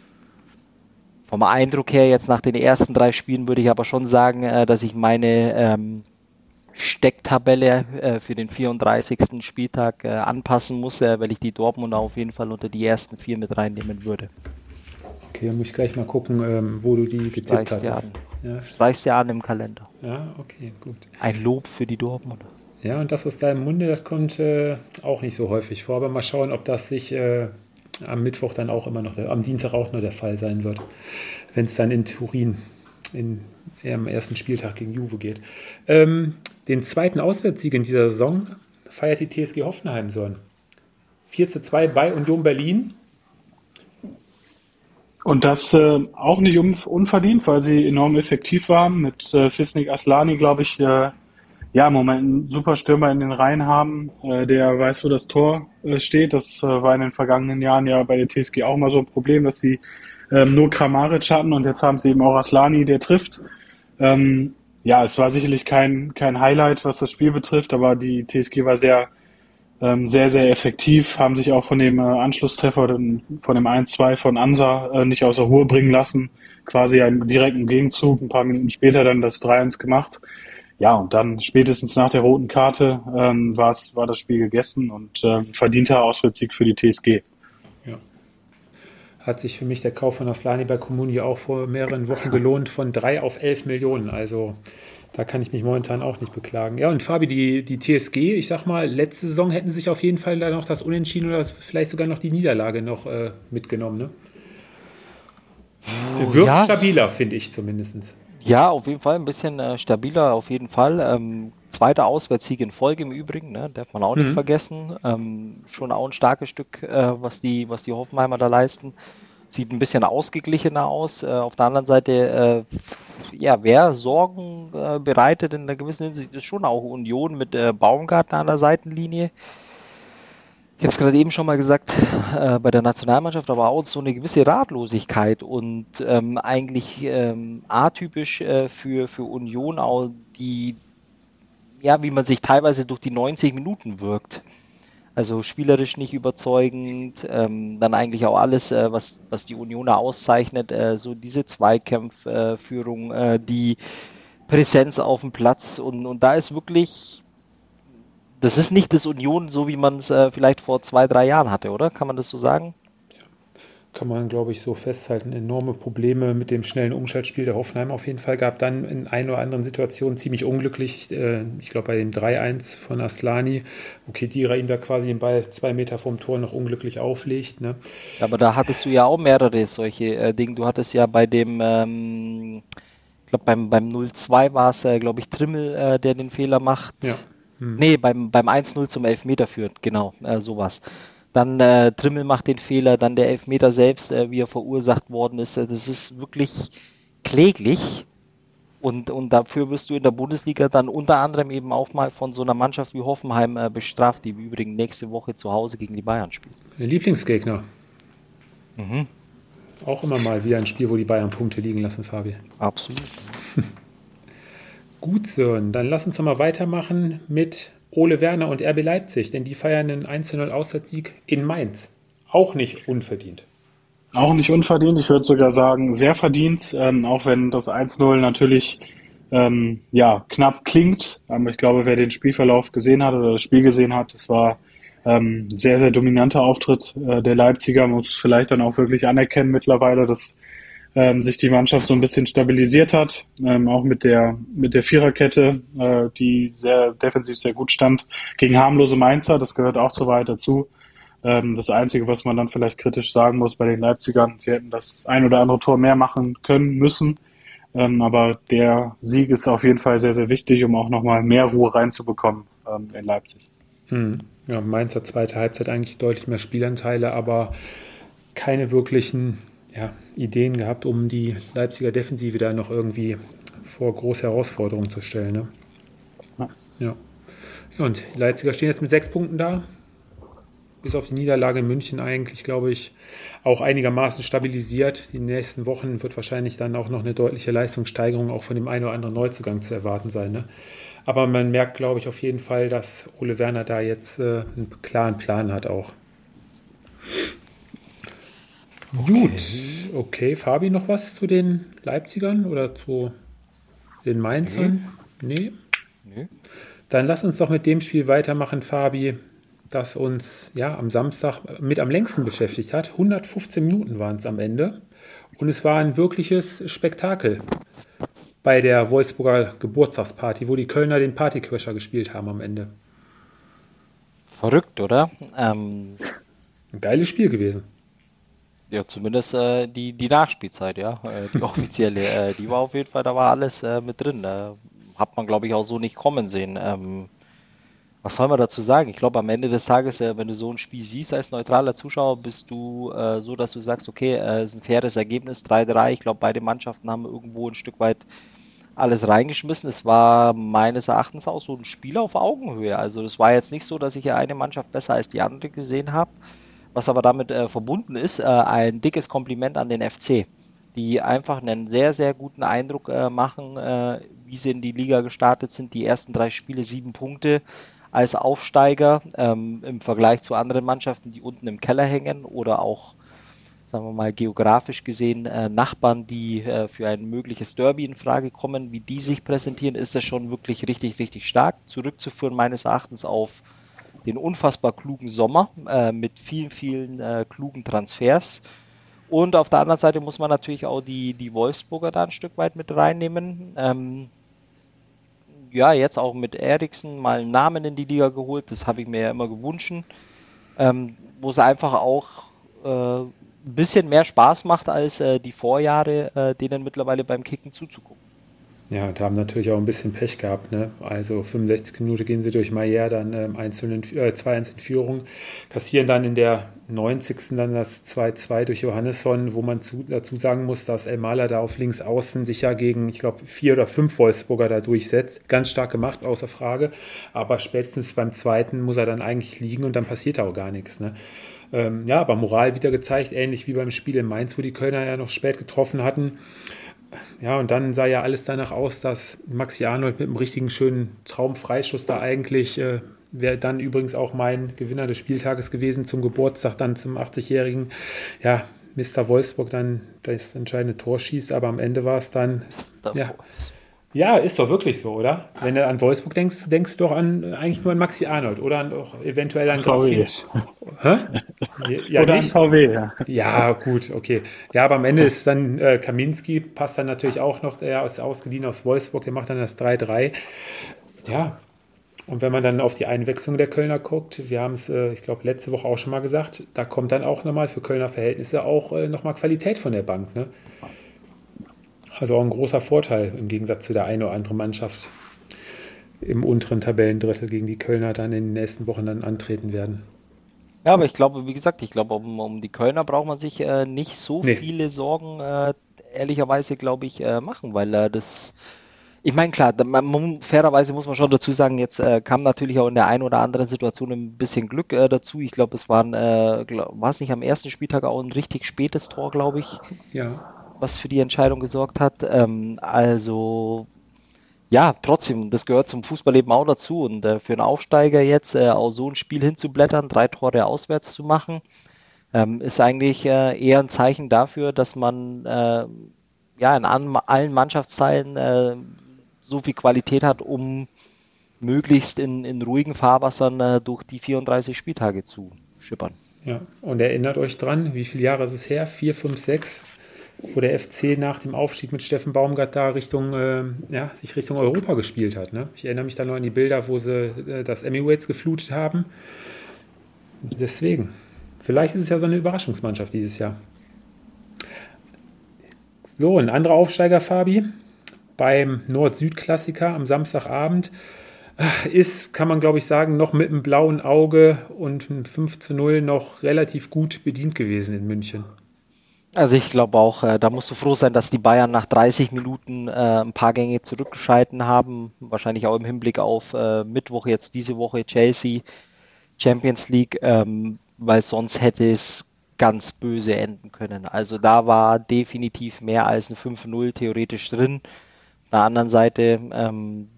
Vom Eindruck her, jetzt nach den ersten drei Spielen, würde ich aber schon sagen, äh, dass ich meine ähm, Stecktabelle äh, für den vierunddreißigsten Spieltag äh, anpassen muss, äh, weil ich die Dortmunder auf jeden Fall unter die ersten vier mit reinnehmen würde. Okay, dann muss ich gleich mal gucken, ähm, wo du die getippt hast. Ja. Streichst ja an im Kalender. Ja, okay, gut. Ein Lob für die Dortmunder. Ja, und das aus deinem Munde, das kommt äh, auch nicht so häufig vor. Aber mal schauen, ob das sich äh, am Mittwoch dann auch immer noch, der, am Dienstag auch noch der Fall sein wird, wenn es dann in Turin in, äh, am ersten Spieltag gegen Juve geht. Ähm, den zweiten Auswärtssieg in dieser Saison feiert die T S G Hoffenheim so. vier zu zwei bei Union Berlin. Und das äh, auch nicht un unverdient, weil sie enorm effektiv waren. Mit äh, Fisnik Aslani, glaube ich, äh, ja, im Moment einen super Stürmer in den Reihen haben, äh, der weiß, wo das Tor äh, steht. Das äh, war in den vergangenen Jahren ja bei der T S G auch mal so ein Problem, dass sie ähm, nur Kramaric hatten und jetzt haben sie eben auch Aslani, der trifft. Ähm, ja, es war sicherlich kein, kein Highlight, was das Spiel betrifft, aber die T S G war sehr sehr, sehr effektiv, haben sich auch von dem äh, Anschlusstreffer, von dem eins zwei von Ansa äh, nicht außer Ruhe bringen lassen. Quasi einen direkten Gegenzug, ein paar Minuten später dann das drei eins gemacht. Ja, und dann spätestens nach der roten Karte ähm, war's, war das Spiel gegessen und äh, verdienter Auswärtssieg für die T S G. Ja. Hat sich für mich der Kauf von Aslani bei Comunio auch vor mehreren Wochen gelohnt, von drei auf elf Millionen. Also da kann ich mich momentan auch nicht beklagen. Ja, und Fabi, die, die T S G, ich sag mal, letzte Saison hätten sich auf jeden Fall da noch das Unentschieden oder das, vielleicht sogar noch die Niederlage noch äh, mitgenommen, ne? Oh, wirkt ja stabiler, finde ich zumindest. Ja, auf jeden Fall ein bisschen äh, stabiler, auf jeden Fall. Ähm, zweiter Auswärtssieg in Folge im Übrigen, ne? Darf man auch nicht mhm. vergessen. Ähm, schon auch ein starkes Stück, äh, was die, was die Hoffenheimer da leisten. Sieht ein bisschen ausgeglichener aus. Äh, auf der anderen Seite, äh, ja, wer Sorgen äh, bereitet in einer gewissen Hinsicht, ist schon auch Union mit äh, Baumgartner an der Seitenlinie. Ich habe es gerade eben schon mal gesagt, äh, bei der Nationalmannschaft, aber auch so eine gewisse Ratlosigkeit und ähm, eigentlich ähm, atypisch äh, für, für Union auch die, ja, wie man sich teilweise durch die neunzig Minuten wirkt. Also spielerisch nicht überzeugend, ähm, dann eigentlich auch alles, äh, was, was die Unioner auszeichnet, äh, so diese Zweikampfführung, äh, äh, die Präsenz auf dem Platz und, und da ist wirklich, das ist nicht das Union, so wie man es äh, vielleicht vor zwei, drei Jahren hatte, oder? Kann man das so sagen? Kann man, glaube ich, so festhalten. Enorme Probleme mit dem schnellen Umschaltspiel der Hoffenheim auf jeden Fall gab. Dann in ein oder anderen Situationen ziemlich unglücklich. Ich glaube, bei dem drei eins von Aslani, wo Khedira ihm da quasi den Ball zwei Meter vom Tor noch unglücklich auflegt. Ne? Aber da hattest du ja auch mehrere solche äh, Dinge. Du hattest ja bei dem, ähm, ich glaube, beim, beim null zwei war es, äh, glaube ich, Trimmel, äh, der den Fehler macht. Ja. Hm. Nee, beim, beim eins null zum Elfmeter führt, genau, äh, sowas. Dann äh, Trimmel macht den Fehler, dann der Elfmeter selbst, äh, wie er verursacht worden ist. Das ist wirklich kläglich. Und, und dafür wirst du in der Bundesliga dann unter anderem eben auch mal von so einer Mannschaft wie Hoffenheim äh, bestraft, die im Übrigen nächste Woche zu Hause gegen die Bayern spielt. Lieblingsgegner. Mhm. Auch immer mal wieder ein Spiel, wo die Bayern Punkte liegen lassen, Fabi. Absolut. Gut, Sören. Dann lass uns doch mal weitermachen mit Ole Werner und R B Leipzig, denn die feiern einen eins zu null Auswärtssieg in Mainz. Auch nicht unverdient. Auch nicht unverdient, ich würde sogar sagen, sehr verdient, ähm, auch wenn das eins null natürlich ähm, ja, knapp klingt. Aber ich glaube, wer den Spielverlauf gesehen hat oder das Spiel gesehen hat, das war ähm, sehr, sehr dominanter Auftritt äh, der Leipziger. Man muss vielleicht dann auch wirklich anerkennen mittlerweile, dass ähm, sich die Mannschaft so ein bisschen stabilisiert hat, ähm, auch mit der mit der Viererkette, äh, die sehr defensiv sehr gut stand, gegen harmlose Mainzer, das gehört auch so weit dazu. Ähm, das Einzige, was man dann vielleicht kritisch sagen muss bei den Leipzigern, sie hätten das ein oder andere Tor mehr machen können, müssen. Ähm, aber der Sieg ist auf jeden Fall sehr, sehr wichtig, um auch nochmal mehr Ruhe reinzubekommen ähm, in Leipzig. Hm. Ja, Mainz hat zweite Halbzeit eigentlich deutlich mehr Spielanteile, aber keine wirklichen ja, Ideen gehabt, um die Leipziger Defensive da noch irgendwie vor große Herausforderungen zu stellen. Ne? Ja. Ja. Ja, und die Leipziger stehen jetzt mit sechs Punkten da. Bis auf die Niederlage in München eigentlich, glaube ich, auch einigermaßen stabilisiert. Die nächsten Wochen wird wahrscheinlich dann auch noch eine deutliche Leistungssteigerung auch von dem einen oder anderen Neuzugang zu erwarten sein. Ne? Aber man merkt, glaube ich, auf jeden Fall, dass Ole Werner da jetzt äh, einen klaren Plan hat auch. Okay. Gut, okay. Fabi, noch was zu den Leipzigern oder zu den Mainzern? Nee. Nee. Nee. Dann lass uns doch mit dem Spiel weitermachen, Fabi, das uns ja am Samstag mit am längsten beschäftigt hat. hundertfünfzehn Minuten waren es am Ende. Und es war ein wirkliches Spektakel bei der Wolfsburger Geburtstagsparty, wo die Kölner den Partycrasher gespielt haben am Ende. Verrückt, oder? Ähm, Ein geiles Spiel gewesen. ja, zumindest äh, die, die Nachspielzeit, ja. Äh, die offizielle, äh, die war auf jeden Fall, da war alles äh, mit drin. Äh, hat man, glaube ich, auch so nicht kommen sehen. Ähm, Was soll man dazu sagen? Ich glaube, am Ende des Tages, äh, wenn du so ein Spiel siehst als neutraler Zuschauer, bist du äh, so, dass du sagst, okay, es äh, ist ein faires Ergebnis, drei drei. Ich glaube, beide Mannschaften haben irgendwo ein Stück weit alles reingeschmissen. Es war meines Erachtens auch so ein Spiel auf Augenhöhe. Also es war jetzt nicht so, dass ich ja eine Mannschaft besser als die andere gesehen habe. Was aber damit äh, verbunden ist, äh, ein dickes Kompliment an den F C, die einfach einen sehr, sehr guten Eindruck äh, machen, äh, wie sie in die Liga gestartet sind. Die ersten drei Spiele, sieben Punkte als Aufsteiger ähm, im Vergleich zu anderen Mannschaften, die unten im Keller hängen oder auch, sagen wir mal, geografisch gesehen äh, Nachbarn, die äh, für ein mögliches Derby in Frage kommen, wie die sich präsentieren, ist das schon wirklich richtig, richtig stark. Zurückzuführen meines Erachtens auf den unfassbar klugen Sommer äh, mit vielen, vielen äh, klugen Transfers. Und auf der anderen Seite muss man natürlich auch die, die Wolfsburger da ein Stück weit mit reinnehmen. Ähm, ja, jetzt auch mit Eriksen mal einen Namen in die Liga geholt, das habe ich mir ja immer gewünscht, ähm, wo es einfach auch äh, ein bisschen mehr Spaß macht als äh, die Vorjahre, äh, denen mittlerweile beim Kicken zuzugucken. Ja, und haben natürlich auch ein bisschen Pech gehabt. Ne? Also fünfundsechzig Minuten gehen sie durch Maier, dann ähm, äh, zwei eins in Führung, kassieren dann in der neunzigsten dann das zwei zwei durch Johannesson, wo man zu, dazu sagen muss, dass Elmaler da auf links außen sich ja gegen, ich glaube, vier oder fünf Wolfsburger da durchsetzt. Ganz stark gemacht, außer Frage. Aber spätestens beim zweiten muss er dann eigentlich liegen und dann passiert auch gar nichts. Ne? Ähm, ja, aber Moral wieder gezeigt, ähnlich wie beim Spiel in Mainz, wo die Kölner ja noch spät getroffen hatten. Ja, und dann sah ja alles danach aus, dass Maxi Arnold mit einem richtigen schönen Traumfreischuss da eigentlich, äh, wäre dann übrigens auch mein Gewinner des Spieltages gewesen zum Geburtstag, dann zum achtzigjährigen, ja, Mister Wolfsburg dann das entscheidende Tor schießt, aber am Ende war es dann, ja, ja, ist doch wirklich so, oder? Wenn du an Wolfsburg denkst, denkst du doch an eigentlich nur an Maxi Arnold oder an, auch eventuell an Grafitsch. Hä? Ja, oder nicht? an V W, ja. Ja, gut, okay. Ja, aber am Ende ist dann äh, Kaminski, passt dann natürlich auch noch, der ist ausgeliehen aus Wolfsburg, der macht dann das drei drei. Ja, und wenn man dann auf die Einwechslung der Kölner guckt, wir haben es, äh, ich glaube, letzte Woche auch schon mal gesagt, da kommt dann auch nochmal für Kölner Verhältnisse auch äh, nochmal Qualität von der Bank, ne? Also auch ein großer Vorteil im Gegensatz zu der einen oder anderen Mannschaft im unteren Tabellendrittel, gegen die Kölner dann in den nächsten Wochen dann antreten werden. Ja, aber ich glaube, wie gesagt, ich glaube, um, um die Kölner braucht man sich äh, nicht so Nee, viele Sorgen, äh, ehrlicherweise, glaube ich, äh, machen, weil äh, das, ich meine, klar, da- man, man- fairerweise muss man schon dazu sagen, jetzt äh, kam natürlich auch in der einen oder anderen Situation ein bisschen Glück äh, dazu. Ich glaube, es waren, äh, glaub, war es nicht am ersten Spieltag auch ein richtig spätes Tor, glaube ich, ja, was für die Entscheidung gesorgt hat. Ähm, also ja, trotzdem, das gehört zum Fußballleben auch dazu. Und äh, für einen Aufsteiger jetzt äh, auch so ein Spiel hinzublättern, drei Tore auswärts zu machen, ähm, ist eigentlich äh, eher ein Zeichen dafür, dass man äh, ja in an, allen Mannschaftsteilen äh, so viel Qualität hat, um möglichst in, in ruhigen Fahrwassern äh, durch die vierunddreißig Spieltage zu schippern. ja. Und erinnert euch dran, wie viele Jahre ist es her? Vier, fünf, sechs, wo der F C nach dem Aufstieg mit Steffen Baumgart da Richtung, äh, ja, sich Richtung Europa gespielt hat. Ne? Ich erinnere mich da noch an die Bilder, wo sie äh, das Emirates geflutet haben. Deswegen, vielleicht ist es ja so eine Überraschungsmannschaft dieses Jahr. So, ein anderer Aufsteiger, Fabi, beim Nord-Süd-Klassiker am Samstagabend ist, kann man glaube ich sagen, noch mit einem blauen Auge und einem fünf zu null noch relativ gut bedient gewesen in München. Also ich glaube auch, äh, da musst du froh sein, dass die Bayern nach dreißig Minuten äh, ein paar Gänge zurückgeschalten haben. Wahrscheinlich auch im Hinblick auf äh, Mittwoch jetzt diese Woche Chelsea, Champions League, ähm, weil sonst hätte es ganz böse enden können. Also da war definitiv mehr als ein fünf null theoretisch drin. Auf der anderen Seite, ähm,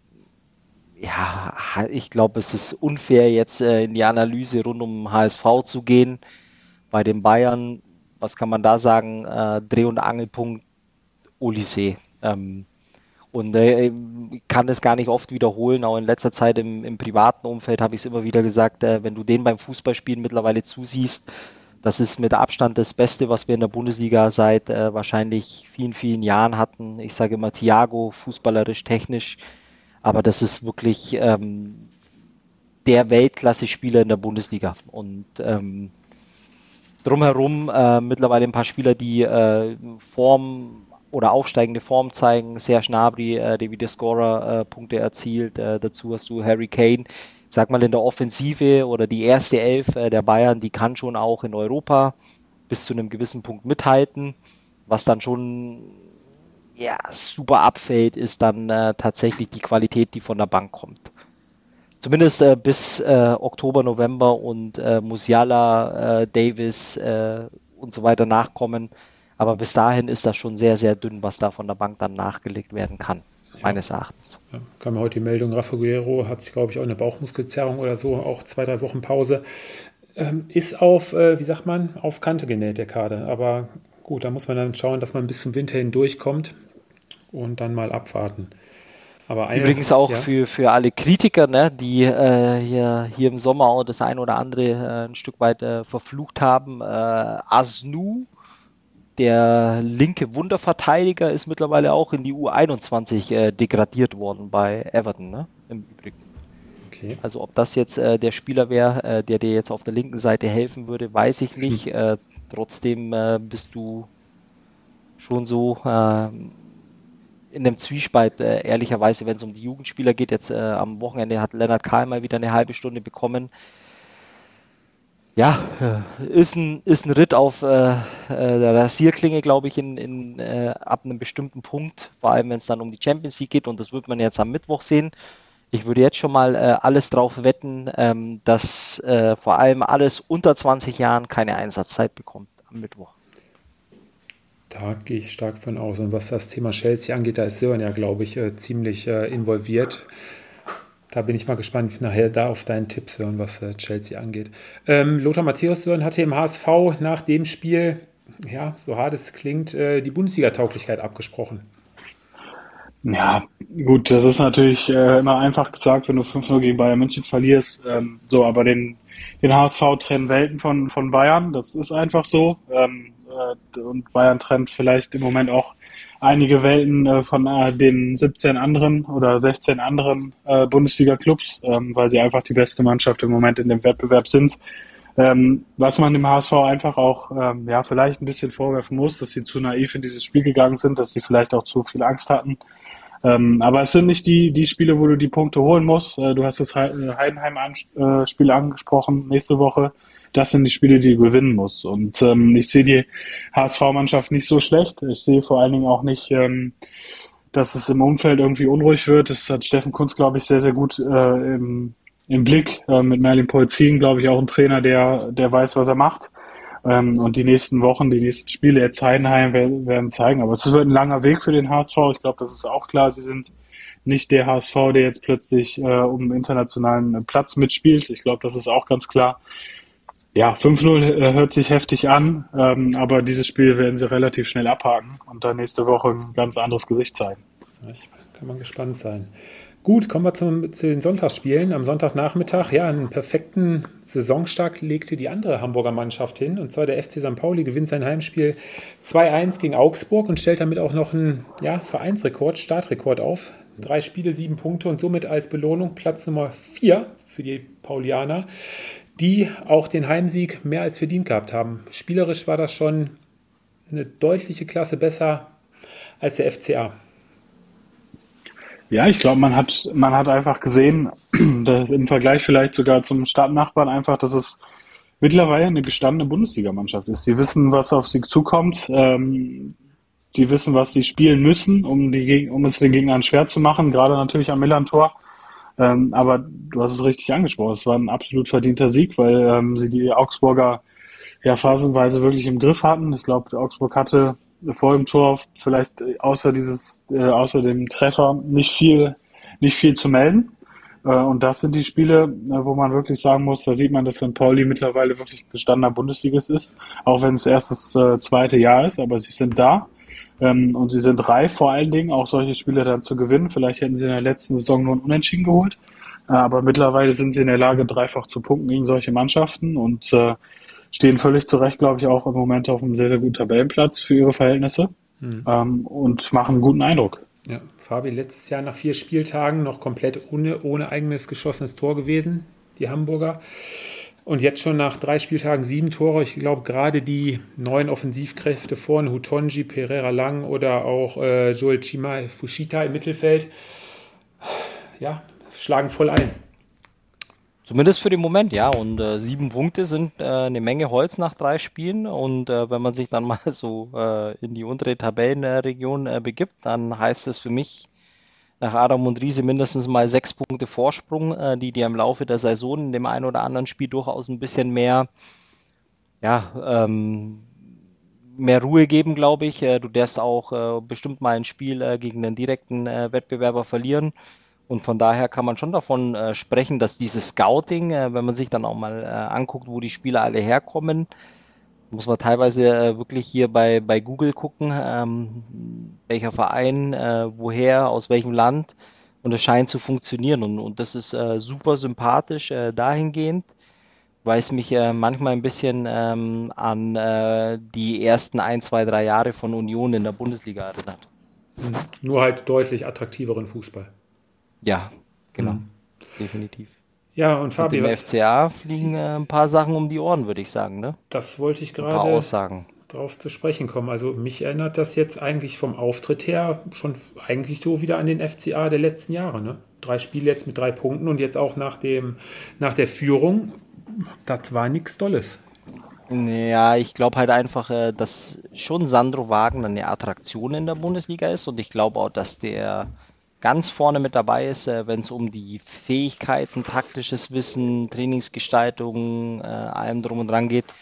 ja, ich glaube, es ist unfair, jetzt äh, in die Analyse rund um H S V zu gehen. Bei den Bayern, was kann man da sagen? Äh, Dreh- und Angelpunkt Olysee. Ähm, und äh, ich kann es gar nicht oft wiederholen, auch in letzter Zeit im, im privaten Umfeld habe ich es immer wieder gesagt, äh, wenn du den beim Fußballspielen mittlerweile zusiehst, das ist mit Abstand das Beste, was wir in der Bundesliga seit äh, wahrscheinlich vielen, vielen Jahren hatten. Ich sage immer Thiago, fußballerisch, technisch, aber das ist wirklich ähm, der Weltklasse-Spieler in der Bundesliga. Und ähm, drumherum äh, mittlerweile ein paar Spieler, die äh, Form oder aufsteigende Form zeigen. Serge Gnabry, äh, der wieder Scorer äh, Punkte erzielt. Äh, dazu hast du Harry Kane. Sag mal in der Offensive oder die erste Elf äh, der Bayern, die kann schon auch in Europa bis zu einem gewissen Punkt mithalten. Was dann schon ja, super abfällt, ist dann äh, tatsächlich die Qualität, die von der Bank kommt. Zumindest äh, bis äh, Oktober, November und äh, Musiala, äh, Davis äh, und so weiter nachkommen. Aber bis dahin ist das schon sehr, sehr dünn, was da von der Bank dann nachgelegt werden kann, Ja, meines Erachtens. ja, kam ja heute die Meldung, Rafa Guerrero hat sich, glaube ich, auch eine Bauchmuskelzerrung oder so, auch zwei, drei Wochen Pause. Ähm, ist auf, äh, wie sagt man, auf Kante genäht, der Kader. Aber gut, da muss man dann schauen, dass man bis zum Winter hindurchkommt und dann mal abwarten. Aber eine, Übrigens auch ja, für, für alle Kritiker, ne, die äh, hier, hier im Sommer auch das ein oder andere äh, ein Stück weit äh, verflucht haben. Äh, Asnu, der linke Wunderverteidiger, ist mittlerweile auch in die U einundzwanzig äh, degradiert worden bei Everton, ne, im Übrigen. okay. Also ob das jetzt äh, der Spieler wäre, äh, der dir jetzt auf der linken Seite helfen würde, weiß ich nicht. Äh, trotzdem äh, bist du schon so äh, in dem Zwiespalt, äh, ehrlicherweise, wenn es um die Jugendspieler geht. Jetzt äh, am Wochenende hat Lennart Kahl mal wieder eine halbe Stunde bekommen. Ja, äh, ist ein, ist ein Ritt auf äh, äh, der Rasierklinge, glaube ich, in, in, äh, ab einem bestimmten Punkt, vor allem wenn es dann um die Champions League geht, und das wird man jetzt am Mittwoch sehen. Ich würde jetzt schon mal äh, alles drauf wetten, ähm, dass äh, vor allem alles unter zwanzig Jahren keine Einsatzzeit bekommt am Mittwoch. Da gehe ich stark von aus. Und was das Thema Chelsea angeht, da ist Sören ja, glaube ich, äh, ziemlich äh, involviert. Da bin ich mal gespannt, nachher da auf deinen Tipp, Sören, was äh, Chelsea angeht. Ähm, Lothar Matthäus, Sören, hatte im H S V nach dem Spiel, ja, so hart es klingt, äh, die Bundesliga-Tauglichkeit abgesprochen. Ja, gut, das ist natürlich äh, immer einfach gesagt, wenn du fünf null gegen Bayern München verlierst. Ähm, so, aber den, den H S V trennen Welten von, von Bayern. Das ist einfach so. Ähm, äh, und Bayern trennt vielleicht im Moment auch einige Welten äh, von äh, den siebzehn anderen oder sechzehn anderen äh, Bundesliga-Clubs, ähm, weil sie einfach die beste Mannschaft im Moment in dem Wettbewerb sind. Ähm, was man dem H S V einfach auch ähm, ja vielleicht ein bisschen vorwerfen muss, dass sie zu naiv in dieses Spiel gegangen sind, dass sie vielleicht auch zu viel Angst hatten. Ähm, aber es sind nicht die, die Spiele, wo du die Punkte holen musst. Äh, du hast das He- Heidenheim-Spiel angesprochen nächste Woche. das sind die Spiele, die du gewinnen musst. Und ähm, ich sehe die H S V-Mannschaft nicht so schlecht. Ich sehe vor allen Dingen auch nicht, ähm, dass es im Umfeld irgendwie unruhig wird. Das hat Steffen Kunz, glaube ich, sehr, sehr gut äh, im, im Blick. Äh, mit Merlin Polzin, glaube ich, auch ein Trainer, der, der weiß, was er macht. Ähm, und die nächsten Wochen, die nächsten Spiele jetzt Heidenheim werden, werden zeigen. Aber es wird ein langer Weg für den H S V. Ich glaube, das ist auch klar. Sie sind nicht der H S V, der jetzt plötzlich äh, um einen internationalen Platz mitspielt. Ich glaube, das ist auch ganz klar. Ja, fünf null äh, hört sich heftig an, ähm, aber dieses Spiel werden sie relativ schnell abhaken und dann nächste Woche ein ganz anderes Gesicht zeigen. Ich kann man gespannt sein. Gut, kommen wir zum, zu den Sonntagsspielen. Am Sonntagnachmittag, ja, einen perfekten Saisonstart legte die andere Hamburger Mannschaft hin. Und zwar der F C Sankt Pauli gewinnt sein Heimspiel zwei eins gegen Augsburg und stellt damit auch noch einen ja, Vereinsrekord, Startrekord auf. Drei Spiele, sieben Punkte und somit als Belohnung Platz Nummer vier für die Paulianer, die auch den Heimsieg mehr als verdient gehabt haben. Spielerisch war das schon eine deutliche Klasse besser als der F C A. Ja, ich glaube, man hat, man hat einfach gesehen, dass im Vergleich vielleicht sogar zum Stadtnachbarn einfach, dass es mittlerweile eine gestandene Bundesligamannschaft ist. Sie wissen, was auf sie zukommt. Ähm, sie wissen, was sie spielen müssen, um, die, um es den Gegnern schwer zu machen, gerade natürlich am Millantor. Ähm, aber du hast es richtig angesprochen. Es war ein absolut verdienter Sieg, weil ähm, sie die Augsburger ja phasenweise wirklich im Griff hatten. Ich glaube, Augsburg hatte vor dem Tor vielleicht außer dieses, äh, außer dem Treffer nicht viel, nicht viel zu melden. Äh, und das sind die Spiele, äh, wo man wirklich sagen muss, da sieht man, dass Sankt Pauli mittlerweile wirklich ein gestandener Bundesligist ist, auch wenn es erst das äh, zweite Jahr ist, aber sie sind da. Ähm, und sie sind reif, vor allen Dingen auch solche Spiele dann zu gewinnen. Vielleicht hätten sie in der letzten Saison nur ein Unentschieden geholt, äh, aber mittlerweile sind sie in der Lage, dreifach zu punkten gegen solche Mannschaften und äh, stehen völlig zu Recht, glaube ich, auch im Moment auf einem sehr, sehr guten Tabellenplatz für ihre Verhältnisse mhm. ähm, und machen einen guten Eindruck. Ja, Fabi, letztes Jahr nach vier Spieltagen noch komplett ohne, ohne eigenes geschossenes Tor gewesen, die Hamburger. Und jetzt schon nach drei Spieltagen sieben Tore. Ich glaube, gerade die neuen Offensivkräfte vorne, Hutonji, Pereira Lang oder auch äh, Joel Chima Fushita im Mittelfeld, ja, schlagen voll ein. Zumindest für den Moment, ja. Und äh, sieben Punkte sind äh, eine Menge Holz nach drei Spielen. Und äh, wenn man sich dann mal so äh, in die untere Tabellenregion äh, begibt, dann heißt es für mich nach Adam und Riese mindestens mal sechs Punkte Vorsprung, äh, die dir im Laufe der Saison in dem einen oder anderen Spiel durchaus ein bisschen mehr, ja, ähm, mehr Ruhe geben, glaube ich. Äh, du darfst auch äh, bestimmt mal ein Spiel äh, gegen einen direkten äh, Wettbewerber verlieren. Und von daher kann man schon davon äh, sprechen, dass dieses Scouting, äh, wenn man sich dann auch mal äh, anguckt, wo die Spieler alle herkommen, muss man teilweise äh, wirklich hier bei, bei Google gucken, ähm, welcher Verein, äh, woher, aus welchem Land. Und es scheint zu funktionieren. Und, und das ist äh, super sympathisch äh, dahingehend, weil es mich äh, manchmal ein bisschen ähm, an äh, die ersten ein, zwei, drei Jahre von Union in der Bundesliga erinnert. Mhm. Nur halt deutlich attraktiveren Fußball. Ja, genau, mhm. definitiv. Ja, und Fabi, und dem was? F C A fliegen äh, ein paar Sachen um die Ohren, würde ich sagen, ne? Das wollte ich Ein paar gerade Aussagen. drauf zu sprechen kommen. Also mich erinnert das jetzt eigentlich vom Auftritt her schon eigentlich so wieder an den F C A der letzten Jahre, ne? Drei Spiele jetzt mit drei Punkten und jetzt auch nach dem, nach der Führung, das war nichts Dolles. Ja, ich glaube halt einfach, äh, dass schon Sandro Wagner eine Attraktion in der Bundesliga ist und ich glaube auch, dass der ganz vorne mit dabei ist, äh, wenn es um die Fähigkeiten, taktisches Wissen, Trainingsgestaltung, äh, allem drum und dran geht.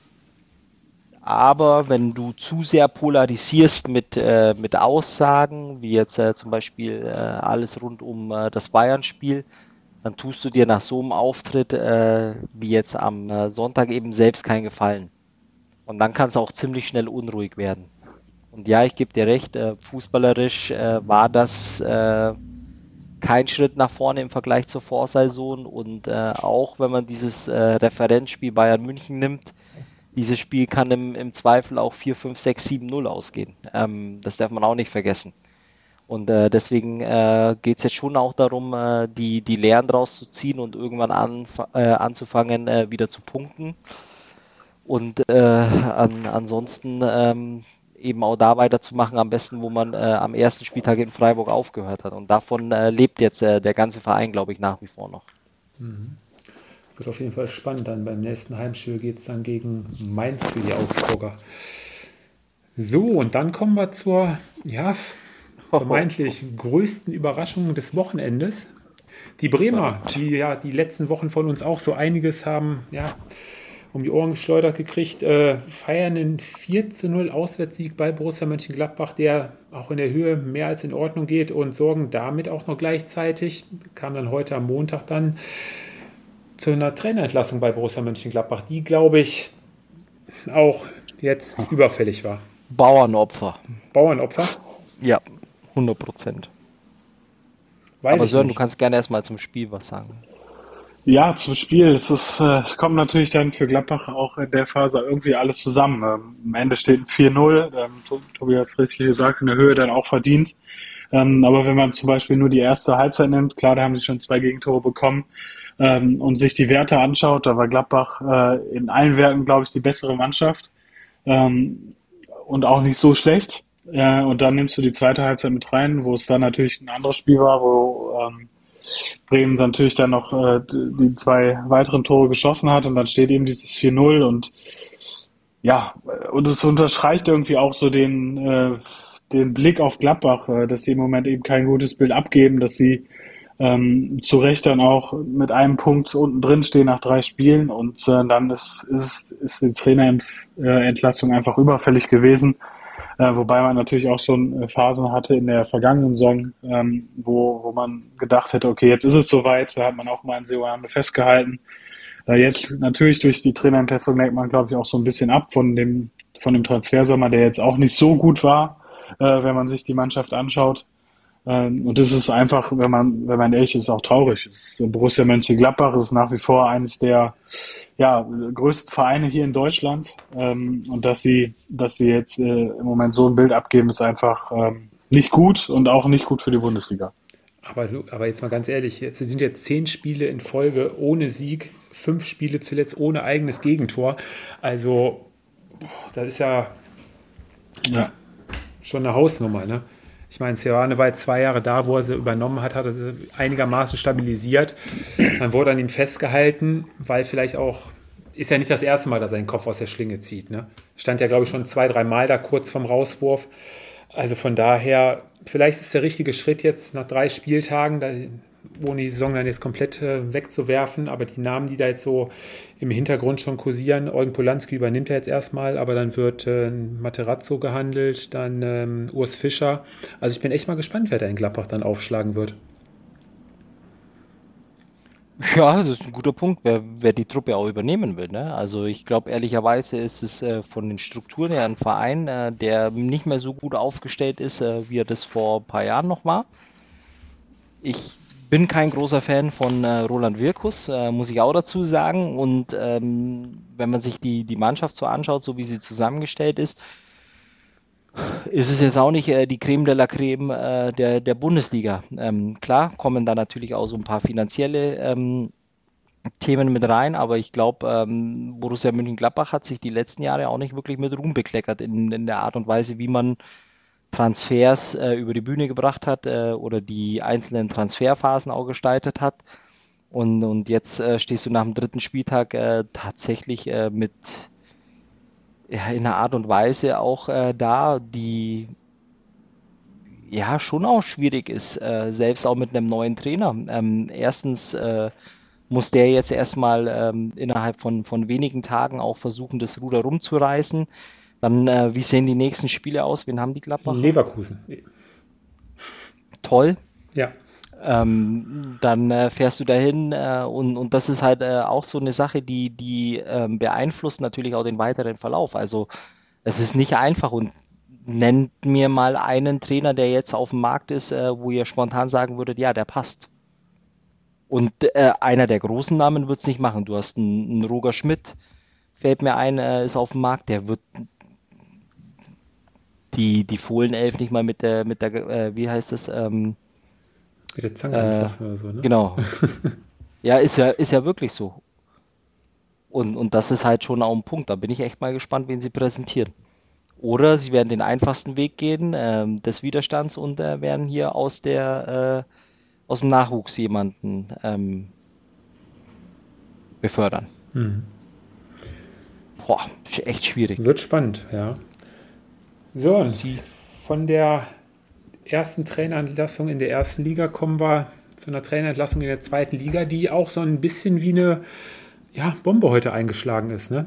Aber wenn du zu sehr polarisierst mit, äh, mit Aussagen, wie jetzt äh, zum Beispiel äh, alles rund um äh, das Bayern-Spiel, dann tust du dir nach so einem Auftritt äh, wie jetzt am äh, Sonntag eben selbst keinen Gefallen. Und dann kann es auch ziemlich schnell unruhig werden. Und ja, ich gebe dir recht, äh, fußballerisch äh, war das äh, kein Schritt nach vorne im Vergleich zur Vorsaison. Und äh, auch wenn man dieses äh, Referenzspiel Bayern München nimmt, dieses Spiel kann im, im Zweifel auch vier, fünf, sechs, sieben null ausgehen. Ähm, das darf man auch nicht vergessen. Und äh, deswegen äh, geht es jetzt schon auch darum, äh, die, die Lehren draus zu ziehen und irgendwann an, äh, anzufangen, äh, wieder zu punkten. Und äh, an, ansonsten ähm, eben auch da weiterzumachen, am besten, wo man äh, am ersten Spieltag in Freiburg aufgehört hat. Und davon äh, lebt jetzt äh, der ganze Verein, glaube ich, nach wie vor noch. Mhm. Wird auf jeden Fall spannend. Dann beim nächsten Heimspiel geht es dann gegen Mainz für die Augsburger. So, und dann kommen wir zur, ja, vermeintlich größten Überraschung des Wochenendes. Die Bremer, die ja die letzten Wochen von uns auch so einiges haben, ja, um die Ohren geschleudert gekriegt, äh, feiern einen vier zu null Auswärtssieg bei Borussia Mönchengladbach, der auch in der Höhe mehr als in Ordnung geht, und sorgen damit auch noch gleichzeitig, kam dann heute am Montag dann, zu einer Trainerentlassung bei Borussia Mönchengladbach, die, glaube ich, auch jetzt überfällig war. Bauernopfer. Bauernopfer? Ja, hundert Prozent. Weiß Aber ich Sören, nicht. du kannst gerne erstmal zum Spiel was sagen. Ja, zum Spiel. Es ist, äh, es kommt natürlich dann für Gladbach auch in der Phase irgendwie alles zusammen. Ähm, am Ende steht es vier null. Ähm, Tobi Tobi hat es richtig gesagt, in der Höhe dann auch verdient. Ähm, aber wenn man zum Beispiel nur die erste Halbzeit nimmt, klar, da haben sie schon zwei Gegentore bekommen, ähm, und sich die Werte anschaut, da war Gladbach äh, in allen Werten, glaube ich, die bessere Mannschaft, ähm, und auch nicht so schlecht. Äh, und dann nimmst du die zweite Halbzeit mit rein, wo es dann natürlich ein anderes Spiel war, wo ähm, Bremen natürlich dann noch äh, die zwei weiteren Tore geschossen hat, und dann steht eben dieses vier null, und ja, und es unterstreicht irgendwie auch so den, äh, den Blick auf Gladbach, äh, dass sie im Moment eben kein gutes Bild abgeben, dass sie ähm, zu Recht dann auch mit einem Punkt unten drin stehen nach drei Spielen, und äh, dann ist, ist, ist die Trainerentlassung einfach überfällig gewesen. Äh, wobei man natürlich auch schon äh, Phasen hatte in der vergangenen Saison, ähm, wo, wo man gedacht hätte, okay, jetzt ist es soweit. Da hat man auch mal an Seoane festgehalten. Äh, jetzt natürlich durch die Trainerentlassung lenkt man, glaube ich, auch so ein bisschen ab von dem, von dem Transfersommer, der jetzt auch nicht so gut war, äh, wenn man sich die Mannschaft anschaut. Ähm, und das ist einfach, wenn man, wenn man ehrlich ist, auch traurig. Es ist Borussia Mönchengladbach, es ist nach wie vor eines der ja, größten Vereine hier in Deutschland. Ähm, und dass sie, dass sie jetzt äh, im Moment so ein Bild abgeben, ist einfach ähm, nicht gut und auch nicht gut für die Bundesliga. Aber, du- aber jetzt mal ganz ehrlich, jetzt sind jetzt zehn Spiele in Folge ohne Sieg, fünf Spiele zuletzt ohne eigenes Gegentor. Also, boah, das ist ja Ja. schon eine Hausnummer, ne? Ich meine, Seoane war jetzt zwei Jahre da, wo er sie übernommen hat, hat er sie einigermaßen stabilisiert. Dann wurde an ihm festgehalten, weil vielleicht auch, ist ja nicht das erste Mal, dass er den Kopf aus der Schlinge zieht, ne? Stand ja, glaube ich, schon zwei, drei Mal da kurz vorm Rauswurf. Also von daher, vielleicht ist der richtige Schritt jetzt nach drei Spieltagen, da, ohne die Saison dann jetzt komplett äh, wegzuwerfen, aber die Namen, die da jetzt so im Hintergrund schon kursieren, Eugen Polanski übernimmt er jetzt erstmal, aber dann wird äh, Materazzo gehandelt, dann ähm, Urs Fischer. Also ich bin echt mal gespannt, wer da in Gladbach dann aufschlagen wird. Ja, das ist ein guter Punkt, wer, wer die Truppe auch übernehmen will. Ne? Also ich glaube, ehrlicherweise ist es äh, von den Strukturen her ein Verein, äh, der nicht mehr so gut aufgestellt ist, äh, wie er das vor ein paar Jahren noch war. Ich bin kein großer Fan von äh, Roland Wirkus, äh, muss ich auch dazu sagen. Und ähm, wenn man sich die, die Mannschaft so anschaut, so wie sie zusammengestellt ist, ist es jetzt auch nicht äh, die Creme de la Creme äh, der, der Bundesliga. Ähm, klar, kommen da natürlich auch so ein paar finanzielle ähm, Themen mit rein, aber ich glaube, ähm, Borussia Mönchengladbach hat sich die letzten Jahre auch nicht wirklich mit Ruhm bekleckert in, in der Art und Weise, wie man Transfers äh, über die Bühne gebracht hat äh, oder die einzelnen Transferphasen auch gestaltet hat. Und, und jetzt äh, stehst du nach dem dritten Spieltag äh, tatsächlich äh, mit ja, in einer Art und Weise auch äh, da, die ja schon auch schwierig ist, äh, selbst auch mit einem neuen Trainer. Ähm, erstens äh, muss der jetzt erstmal ähm, innerhalb von, von wenigen Tagen auch versuchen, das Ruder rumzureißen. Dann, äh, wie sehen die nächsten Spiele aus? Wen haben die Gladbacher? Leverkusen. Toll. Ja. Ähm, dann äh, fährst du dahin äh, und, und das ist halt äh, auch so eine Sache, die, die ähm, beeinflusst natürlich auch den weiteren Verlauf. Also es ist nicht einfach und nennt mir mal einen Trainer, der jetzt auf dem Markt ist, äh, wo ihr spontan sagen würdet, ja, der passt. Und äh, einer der großen Namen wird es nicht machen. Du hast einen, einen Roger Schmidt, fällt mir ein, äh, ist auf dem Markt, der wird die, die Fohlenelf nicht mal mit der, mit der, äh, wie heißt das, ähm, Mit der Zange Äh, anfassen oder so, ne? genau. Ja, ist ja, ist ja wirklich so. Und, und das ist halt schon auch ein Punkt. Da bin ich echt mal gespannt, wen sie präsentieren. Oder sie werden den einfachsten Weg gehen, ähm, des Widerstands und äh, werden hier aus der, äh, aus dem Nachwuchs jemanden ähm, befördern. Mhm. Boah, echt schwierig. Wird spannend, ja. So, und von der ersten Trainerentlassung in der ersten Liga kommen wir zu einer Trainerentlassung in der zweiten Liga, die auch so ein bisschen wie eine ja, Bombe heute eingeschlagen ist, ne?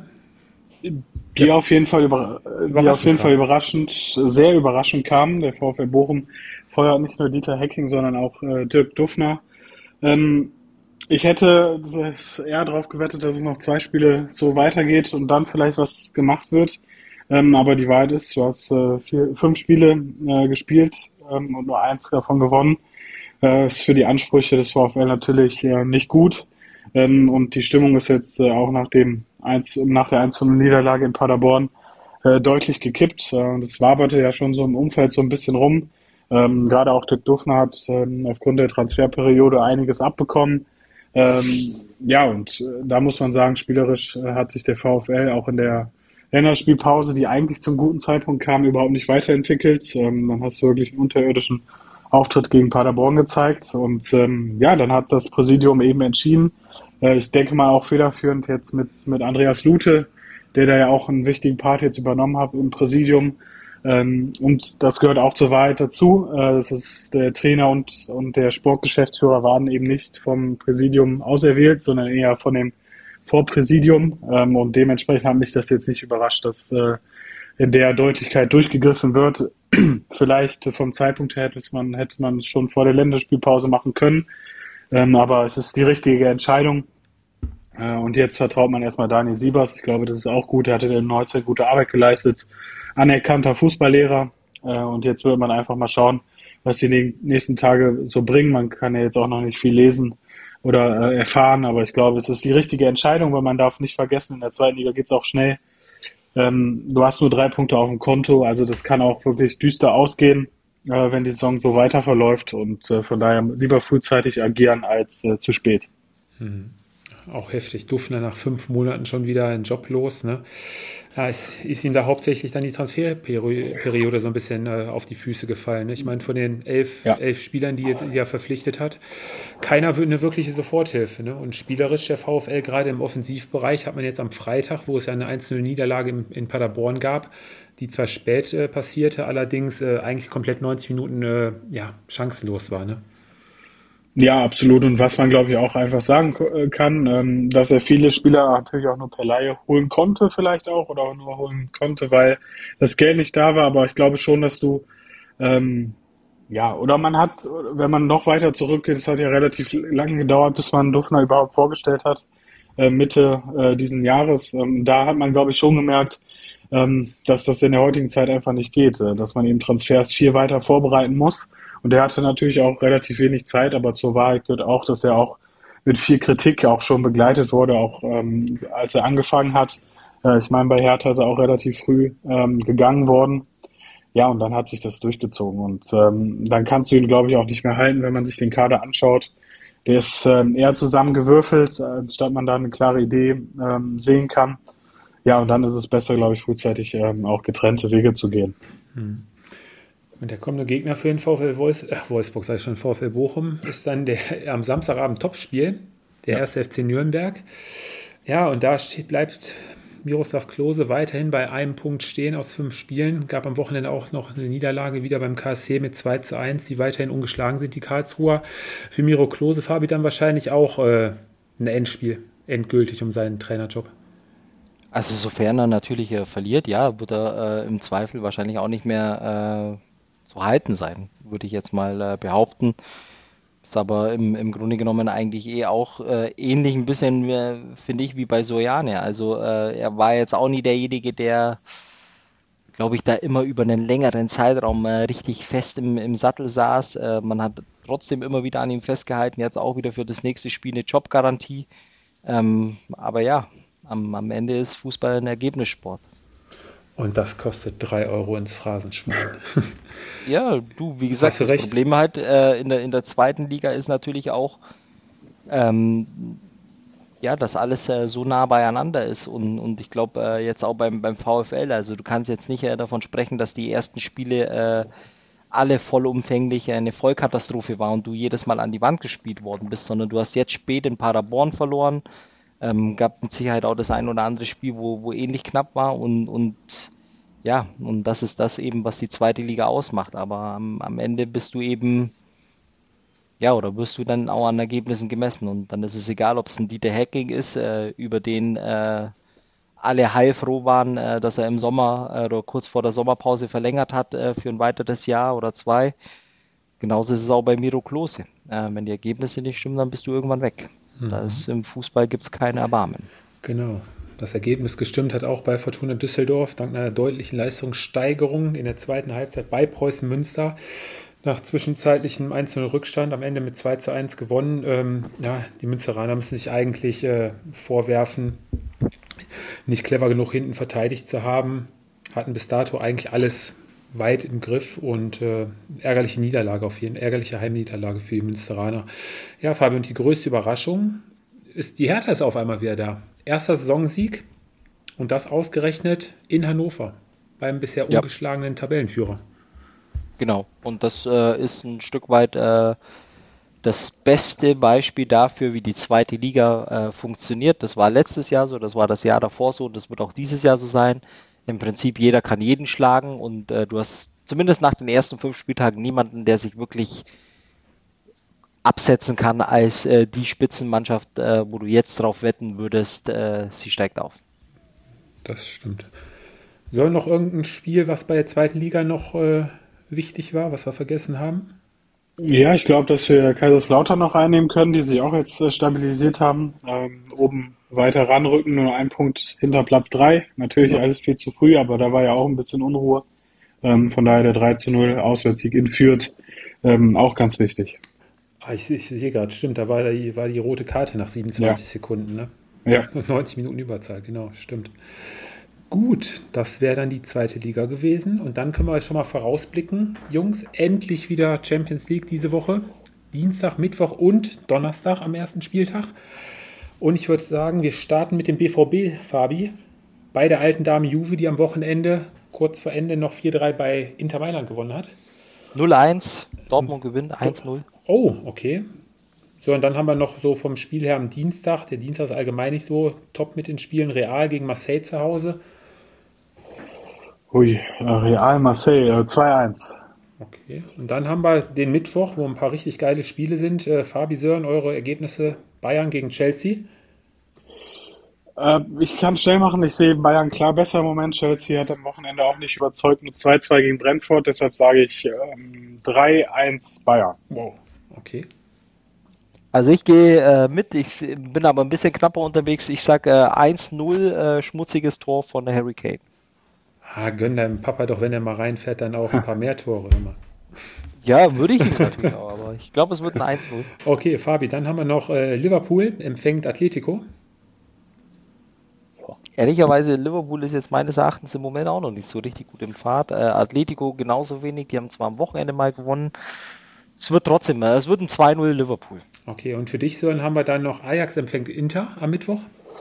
Die auf jeden Fall über, die auf jeden Fall überraschend, sehr überraschend kam. Der VfL Bochum feuert nicht nur Dieter Hecking, sondern auch äh, Dirk Duffner. Ähm, ich hätte eher darauf gewettet, dass es noch zwei Spiele so weitergeht und dann vielleicht was gemacht wird. Ähm, aber die Wahrheit ist, du hast äh, vier, fünf Spiele äh, gespielt ähm, und nur eins davon gewonnen. Äh, ist für die Ansprüche des VfL natürlich äh, nicht gut. Ähm, und die Stimmung ist jetzt äh, auch nach dem eins, nach der eins zu null Niederlage in Paderborn äh, deutlich gekippt. Äh, das waberte ja schon so im Umfeld so ein bisschen rum. Ähm, gerade auch Dirk Duffner hat ähm, aufgrund der Transferperiode einiges abbekommen. Ähm, ja, und äh, da muss man sagen, spielerisch äh, hat sich der VfL auch in der Länderspielpause, die eigentlich zum guten Zeitpunkt kam, überhaupt nicht weiterentwickelt. Ähm, dann hast du wirklich einen unterirdischen Auftritt gegen Paderborn gezeigt. Und ähm, ja, dann hat das Präsidium eben entschieden. Äh, ich denke mal auch federführend jetzt mit, mit Andreas Lute, der da ja auch einen wichtigen Part jetzt übernommen hat im Präsidium. Ähm, und das gehört auch zur Wahrheit dazu. Äh, das ist der Trainer und, und der Sportgeschäftsführer waren eben nicht vom Präsidium auserwählt, sondern eher von dem Vorpräsidium. Ähm, und dementsprechend hat mich das jetzt nicht überrascht, dass äh, in der Deutlichkeit durchgegriffen wird. Vielleicht vom Zeitpunkt her hätte man, hätte man es schon vor der Länderspielpause machen können. Ähm, aber es ist die richtige Entscheidung. Äh, und jetzt vertraut man erstmal Daniel Siebers. Ich glaube, das ist auch gut. Er hatte in der Neuzeit gute Arbeit geleistet. Anerkannter Fußballlehrer. Äh, und jetzt wird man einfach mal schauen, was die nächsten Tage so bringen. Man kann ja jetzt auch noch nicht viel lesen oder äh, erfahren, aber ich glaube, es ist die richtige Entscheidung, weil man darf nicht vergessen, in der zweiten Liga geht es auch schnell. Ähm, du hast nur drei Punkte auf dem Konto, also das kann auch wirklich düster ausgehen, äh, wenn die Saison so weiter verläuft und äh, von daher lieber frühzeitig agieren als äh, zu spät. Mhm. Auch heftig. Duffner nach fünf Monaten schon wieder einen Job los. Ne? Ja, ist, ist ihm da hauptsächlich dann die Transferperiode so ein bisschen äh, auf die Füße gefallen. Ne? Ich meine, von den elf, ja. elf Spielern, die, die er verpflichtet hat, keiner eine wirkliche Soforthilfe. Ne? Und spielerisch der VfL, gerade im Offensivbereich, hat man jetzt am Freitag, wo es ja eine eins zu null Niederlage in, in Paderborn gab, die zwar spät äh, passierte, allerdings äh, eigentlich komplett neunzig Minuten äh, ja, chancenlos war. Ne? Ja, absolut. Und was man, glaube ich, auch einfach sagen kann, ähm, dass er viele Spieler natürlich auch nur per Leihe holen konnte vielleicht auch oder auch nur holen konnte, weil das Geld nicht da war. Aber ich glaube schon, dass du, ähm, ja, oder man hat, wenn man noch weiter zurückgeht, es hat ja relativ lange gedauert, bis man Duffner überhaupt vorgestellt hat, äh, Mitte äh, diesen Jahres. Ähm, da hat man, glaube ich, schon gemerkt, ähm, dass das in der heutigen Zeit einfach nicht geht, äh, dass man eben Transfers viel weiter vorbereiten muss. Und er hatte natürlich auch relativ wenig Zeit, aber zur Wahrheit gehört auch, dass er auch mit viel Kritik auch schon begleitet wurde, auch ähm, als er angefangen hat. Äh, ich meine, bei Hertha ist er auch relativ früh ähm, gegangen worden. Ja, und dann hat sich das durchgezogen. Und ähm, dann kannst du ihn, glaube ich, auch nicht mehr halten, wenn man sich den Kader anschaut. Der ist ähm, eher zusammengewürfelt, anstatt man da eine klare Idee ähm, sehen kann. Ja, und dann ist es besser, glaube ich, frühzeitig ähm, auch getrennte Wege zu gehen. Hm. Und der kommende Gegner für den VfL Wolfs- äh, Wolfsburg, sage ich schon, VfL Bochum, ist dann der am Samstagabend Topspiel, der ja. erste F C Nürnberg. Ja, und da steht, bleibt Miroslav Klose weiterhin bei einem Punkt stehen aus fünf Spielen. Gab am Wochenende auch noch eine Niederlage wieder beim K S C mit zwei zu eins, die weiterhin ungeschlagen sind, die Karlsruher. Für Miro Klose, Fabi, dann wahrscheinlich auch äh, ein Endspiel, endgültig um seinen Trainerjob. Also sofern er natürlich äh, verliert, ja, wird er äh, im Zweifel wahrscheinlich auch nicht mehr äh, zu halten sein, würde ich jetzt mal äh, behaupten. Ist aber im, im Grunde genommen eigentlich eh auch äh, ähnlich ein bisschen, äh, finde ich, wie bei Sojane. Also äh, er war jetzt auch nie derjenige, der, glaube ich, da immer über einen längeren Zeitraum äh, richtig fest im, im Sattel saß. Äh, man hat trotzdem immer wieder an ihm festgehalten, jetzt auch wieder für das nächste Spiel eine Jobgarantie. Ähm, aber ja, am, am Ende ist Fußball ein Ergebnissport. Und das kostet drei Euro ins Phrasenschwein. Ja, du, wie gesagt, das recht. Problem halt äh, in, der, in der zweiten Liga ist natürlich auch, ähm, ja, dass alles äh, so nah beieinander ist. Und, und ich glaube, äh, jetzt auch beim, beim VfL, also du kannst jetzt nicht äh, davon sprechen, dass die ersten Spiele äh, alle vollumfänglich eine Vollkatastrophe waren und du jedes Mal an die Wand gespielt worden bist, sondern du hast jetzt spät in Paderborn verloren. Ähm, gab mit Sicherheit auch das ein oder andere Spiel, wo, wo ähnlich knapp war und, und ja, und das ist das eben, was die zweite Liga ausmacht. Aber am, am Ende bist du eben, ja, oder wirst du dann auch an Ergebnissen gemessen und dann ist es egal, ob es ein Dieter Hecking ist, äh, über den äh, alle heilfroh waren, äh, dass er im Sommer äh, oder kurz vor der Sommerpause verlängert hat äh, für ein weiteres Jahr oder zwei. Genauso ist es auch bei Miro Klose. Äh, wenn die Ergebnisse nicht stimmen, dann bist du irgendwann weg. Mhm. Das, im Fußball gibt es kein Erbarmen. Genau. Das Ergebnis gestimmt hat auch bei Fortuna Düsseldorf, dank einer deutlichen Leistungssteigerung in der zweiten Halbzeit bei Preußen Münster. Nach zwischenzeitlichem eins zu null Rückstand am Ende mit zwei zu eins gewonnen. Ähm, ja, die Münsteraner müssen sich eigentlich äh, vorwerfen, nicht clever genug hinten verteidigt zu haben. Hatten bis dato eigentlich alles weit im Griff und äh, ärgerliche Niederlage auf jeden Fall, ärgerliche Heimniederlage für die Münsteraner. Ja, Fabi, und die größte Überraschung ist, die Hertha ist auf einmal wieder da. Erster Saisonsieg und das ausgerechnet in Hannover beim bisher Ja. ungeschlagenen Tabellenführer. Genau, und das äh, ist ein Stück weit äh, das beste Beispiel dafür, wie die zweite Liga äh, funktioniert. Das war letztes Jahr so, das war das Jahr davor so und das wird auch dieses Jahr so sein. Im Prinzip jeder kann jeden schlagen und äh, du hast zumindest nach den ersten fünf Spieltagen niemanden, der sich wirklich absetzen kann als äh, die Spitzenmannschaft, äh, wo du jetzt drauf wetten würdest, äh, sie steigt auf. Das stimmt. Soll noch irgendein Spiel, was bei der zweiten Liga noch äh, wichtig war, was wir vergessen haben? Ja, ich glaube, dass wir Kaiserslautern noch einnehmen können, die sich auch jetzt äh, stabilisiert haben. Ähm, oben weiter ranrücken, nur ein Punkt hinter Platz drei. Natürlich Ja. alles viel zu früh, aber da war ja auch ein bisschen Unruhe. Ähm, von daher der drei zu null Auswärtssieg in Fürth, ähm, auch ganz wichtig. Ah, ich, ich sehe gerade, stimmt, da war die, war die rote Karte nach siebenundzwanzig Ja. Sekunden, ne? Ja, neunzig Minuten Überzahl, genau, stimmt. Gut, das wäre dann die zweite Liga gewesen. Und dann können wir schon mal vorausblicken. Jungs, endlich wieder Champions League diese Woche. Dienstag, Mittwoch und Donnerstag am ersten Spieltag. Und ich würde sagen, wir starten mit dem B V B, Fabi. Bei der alten Dame Juve, die am Wochenende kurz vor Ende noch vier drei bei Inter Mailand gewonnen hat. null eins, Dortmund gewinnt eins null. Oh, okay. So, und dann haben wir noch so vom Spiel her am Dienstag. Der Dienstag ist allgemein nicht so top mit den Spielen. Real gegen Marseille zu Hause. hui, äh, Real Marseille, äh, zwei eins. Okay. Und dann haben wir den Mittwoch, wo ein paar richtig geile Spiele sind. Äh, Fabi, Sören, eure Ergebnisse: Bayern gegen Chelsea. Äh, ich kann schnell machen, ich sehe Bayern klar besser im Moment. Chelsea hat am Wochenende auch nicht überzeugt, nur zwei zwei gegen Brentford, deshalb sage ich ähm, drei eins Bayern. Wow. Okay. Also ich gehe äh, mit, ich s- bin aber ein bisschen knapper unterwegs. Ich sage äh, eins null, äh, schmutziges Tor von Harry Kane. Ah, gönn deinem Papa doch, wenn er mal reinfährt, dann auch ein paar mehr Tore immer. Ja, würde ich ihm natürlich auch, aber ich glaube, es wird ein eins null. Okay, Fabi, dann haben wir noch äh, Liverpool empfängt Atletico. Ehrlicherweise, Liverpool ist jetzt meines Erachtens im Moment auch noch nicht so richtig gut im Fahrt. Äh, Atletico genauso wenig, die haben zwar am Wochenende mal gewonnen. Es wird trotzdem, äh, es wird ein zwei null Liverpool. Okay, und für dich, Sören, haben wir dann noch Ajax empfängt Inter am Mittwoch.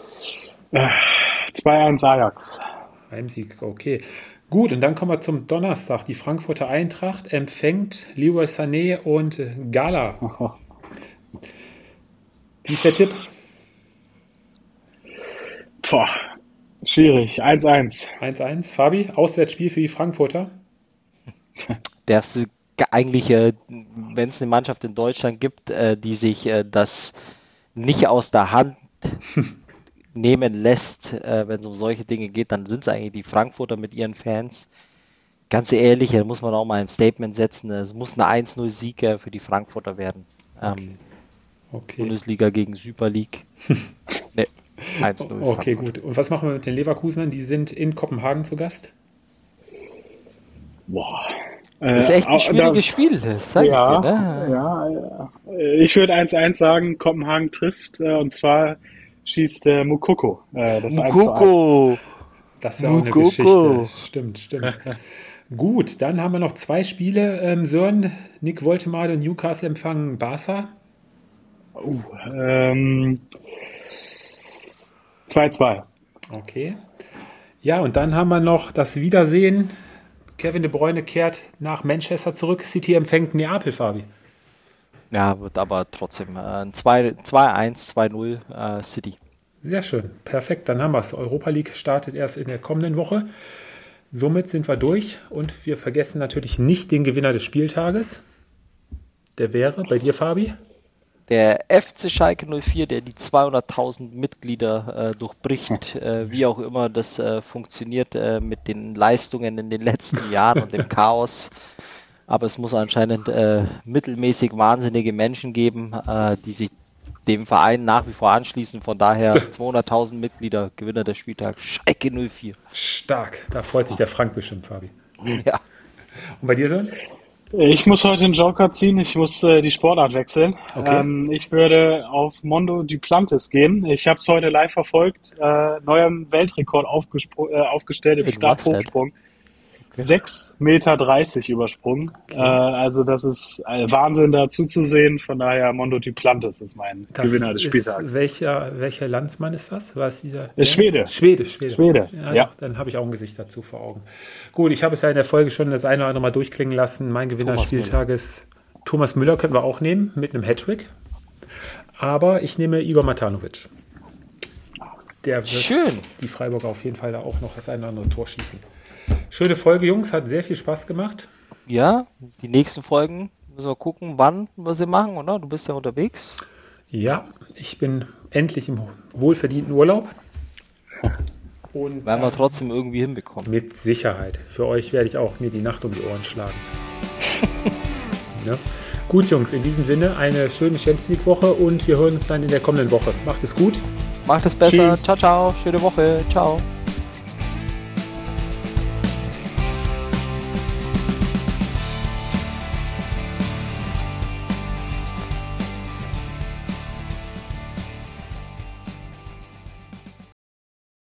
zwei eins Ajax. Heimsieg, okay. Gut, und dann kommen wir zum Donnerstag. Die Frankfurter Eintracht empfängt Leroy Sané und äh, Gala. Wie ist der Tipp? Boah, schwierig, eins eins. eins eins. Fabi, Auswärtsspiel für die Frankfurter. Darfst du ge- eigentlich, äh, wenn es eine Mannschaft in Deutschland gibt, äh, die sich äh, das nicht aus der Hand nehmen lässt, äh, wenn es um solche Dinge geht, dann sind es eigentlich die Frankfurter mit ihren Fans. Ganz ehrlich, da muss man auch mal ein Statement setzen. Es muss ein eins null Sieg äh, für die Frankfurter werden. Ähm, Okay. Bundesliga gegen Super League. Ne, eins null. Okay, Frankfurt. gut. Und was machen wir mit den Leverkusenern? Die sind in Kopenhagen zu Gast. Boah. Das ist echt ein Äh, schwieriges da- Spiel, das sag Ja, ich dir. Ne? ja, ja. Ich würde eins eins sagen, Kopenhagen trifft, äh, und zwar schießt äh, Mukoko äh, das eins zu eins. Mukoko. Das wäre auch eine Mukoko. Geschichte. Stimmt, stimmt. Gut, dann haben wir noch zwei Spiele. Ähm, Sören, Nick Woltemade und Newcastle empfangen Barca. Uh, ähm, zwei zwei. Okay. Ja, und dann haben wir noch das Wiedersehen. Kevin De Bruyne kehrt nach Manchester zurück. City empfängt Neapel, Fabi. Ja, wird aber trotzdem äh, ein zwei eins, zwei null äh, City. Sehr schön, perfekt, dann haben wir es. Europa League startet erst in der kommenden Woche. Somit sind wir durch und wir vergessen natürlich nicht den Gewinner des Spieltages. Der wäre bei dir, Fabi? Der F C Schalke null vier, der die zweihunderttausend Mitglieder äh, durchbricht, äh, wie auch immer das äh, funktioniert äh, mit den Leistungen in den letzten Jahren und dem Chaos. Aber es muss anscheinend äh, mittelmäßig wahnsinnige Menschen geben, äh, die sich dem Verein nach wie vor anschließen. Von daher zweihunderttausend Mitglieder, Gewinner des Spieltags, Schalke null vier. Stark, da freut sich der Frank bestimmt, Fabi. Ja. Und bei dir, Sören? Ich muss heute einen Joker ziehen, ich muss äh, die Sportart wechseln. Okay. Ähm, ich würde auf Mondo Duplantis gehen. Ich habe es heute live verfolgt. Äh, neuer Weltrekord aufgespro- äh, aufgestellt im In was denn? Stabhochsprung. sechs Meter dreißig übersprungen. Okay. Äh, also das ist äh, Wahnsinn da zuzusehen. Von daher Mondo Duplantis ist mein Das Gewinner des ist, Spieltags. Welcher, welcher Landsmann ist das? War es dieser, Ist Schwede. Schwede, Schwede. Schwede, Ja, ja. doch, dann habe ich auch ein Gesicht dazu vor Augen. Gut, ich habe es ja in der Folge schon das eine oder andere Mal durchklingen lassen. Mein Gewinner des Thomas Müller. Spieltages, Thomas Müller, können wir auch nehmen mit einem Hattrick. Aber ich nehme Igor Matanovic. Der wird Schön. die Freiburger auf jeden Fall da auch noch das eine oder andere Tor schießen. Schöne Folge, Jungs. Hat sehr viel Spaß gemacht. Ja, die nächsten Folgen müssen wir gucken, wann wir sie machen, oder? Du bist ja unterwegs. Ja, ich bin endlich im wohlverdienten Urlaub. Und Werden wir dann trotzdem irgendwie hinbekommen. mit Sicherheit. Für euch werde ich auch mir die Nacht um die Ohren schlagen. Ja. Gut, Jungs, in diesem Sinne eine schöne Champions League-Woche und wir hören uns dann in der kommenden Woche. Macht es gut. Macht es besser. Tschüss. Ciao, ciao. Schöne Woche. Ciao.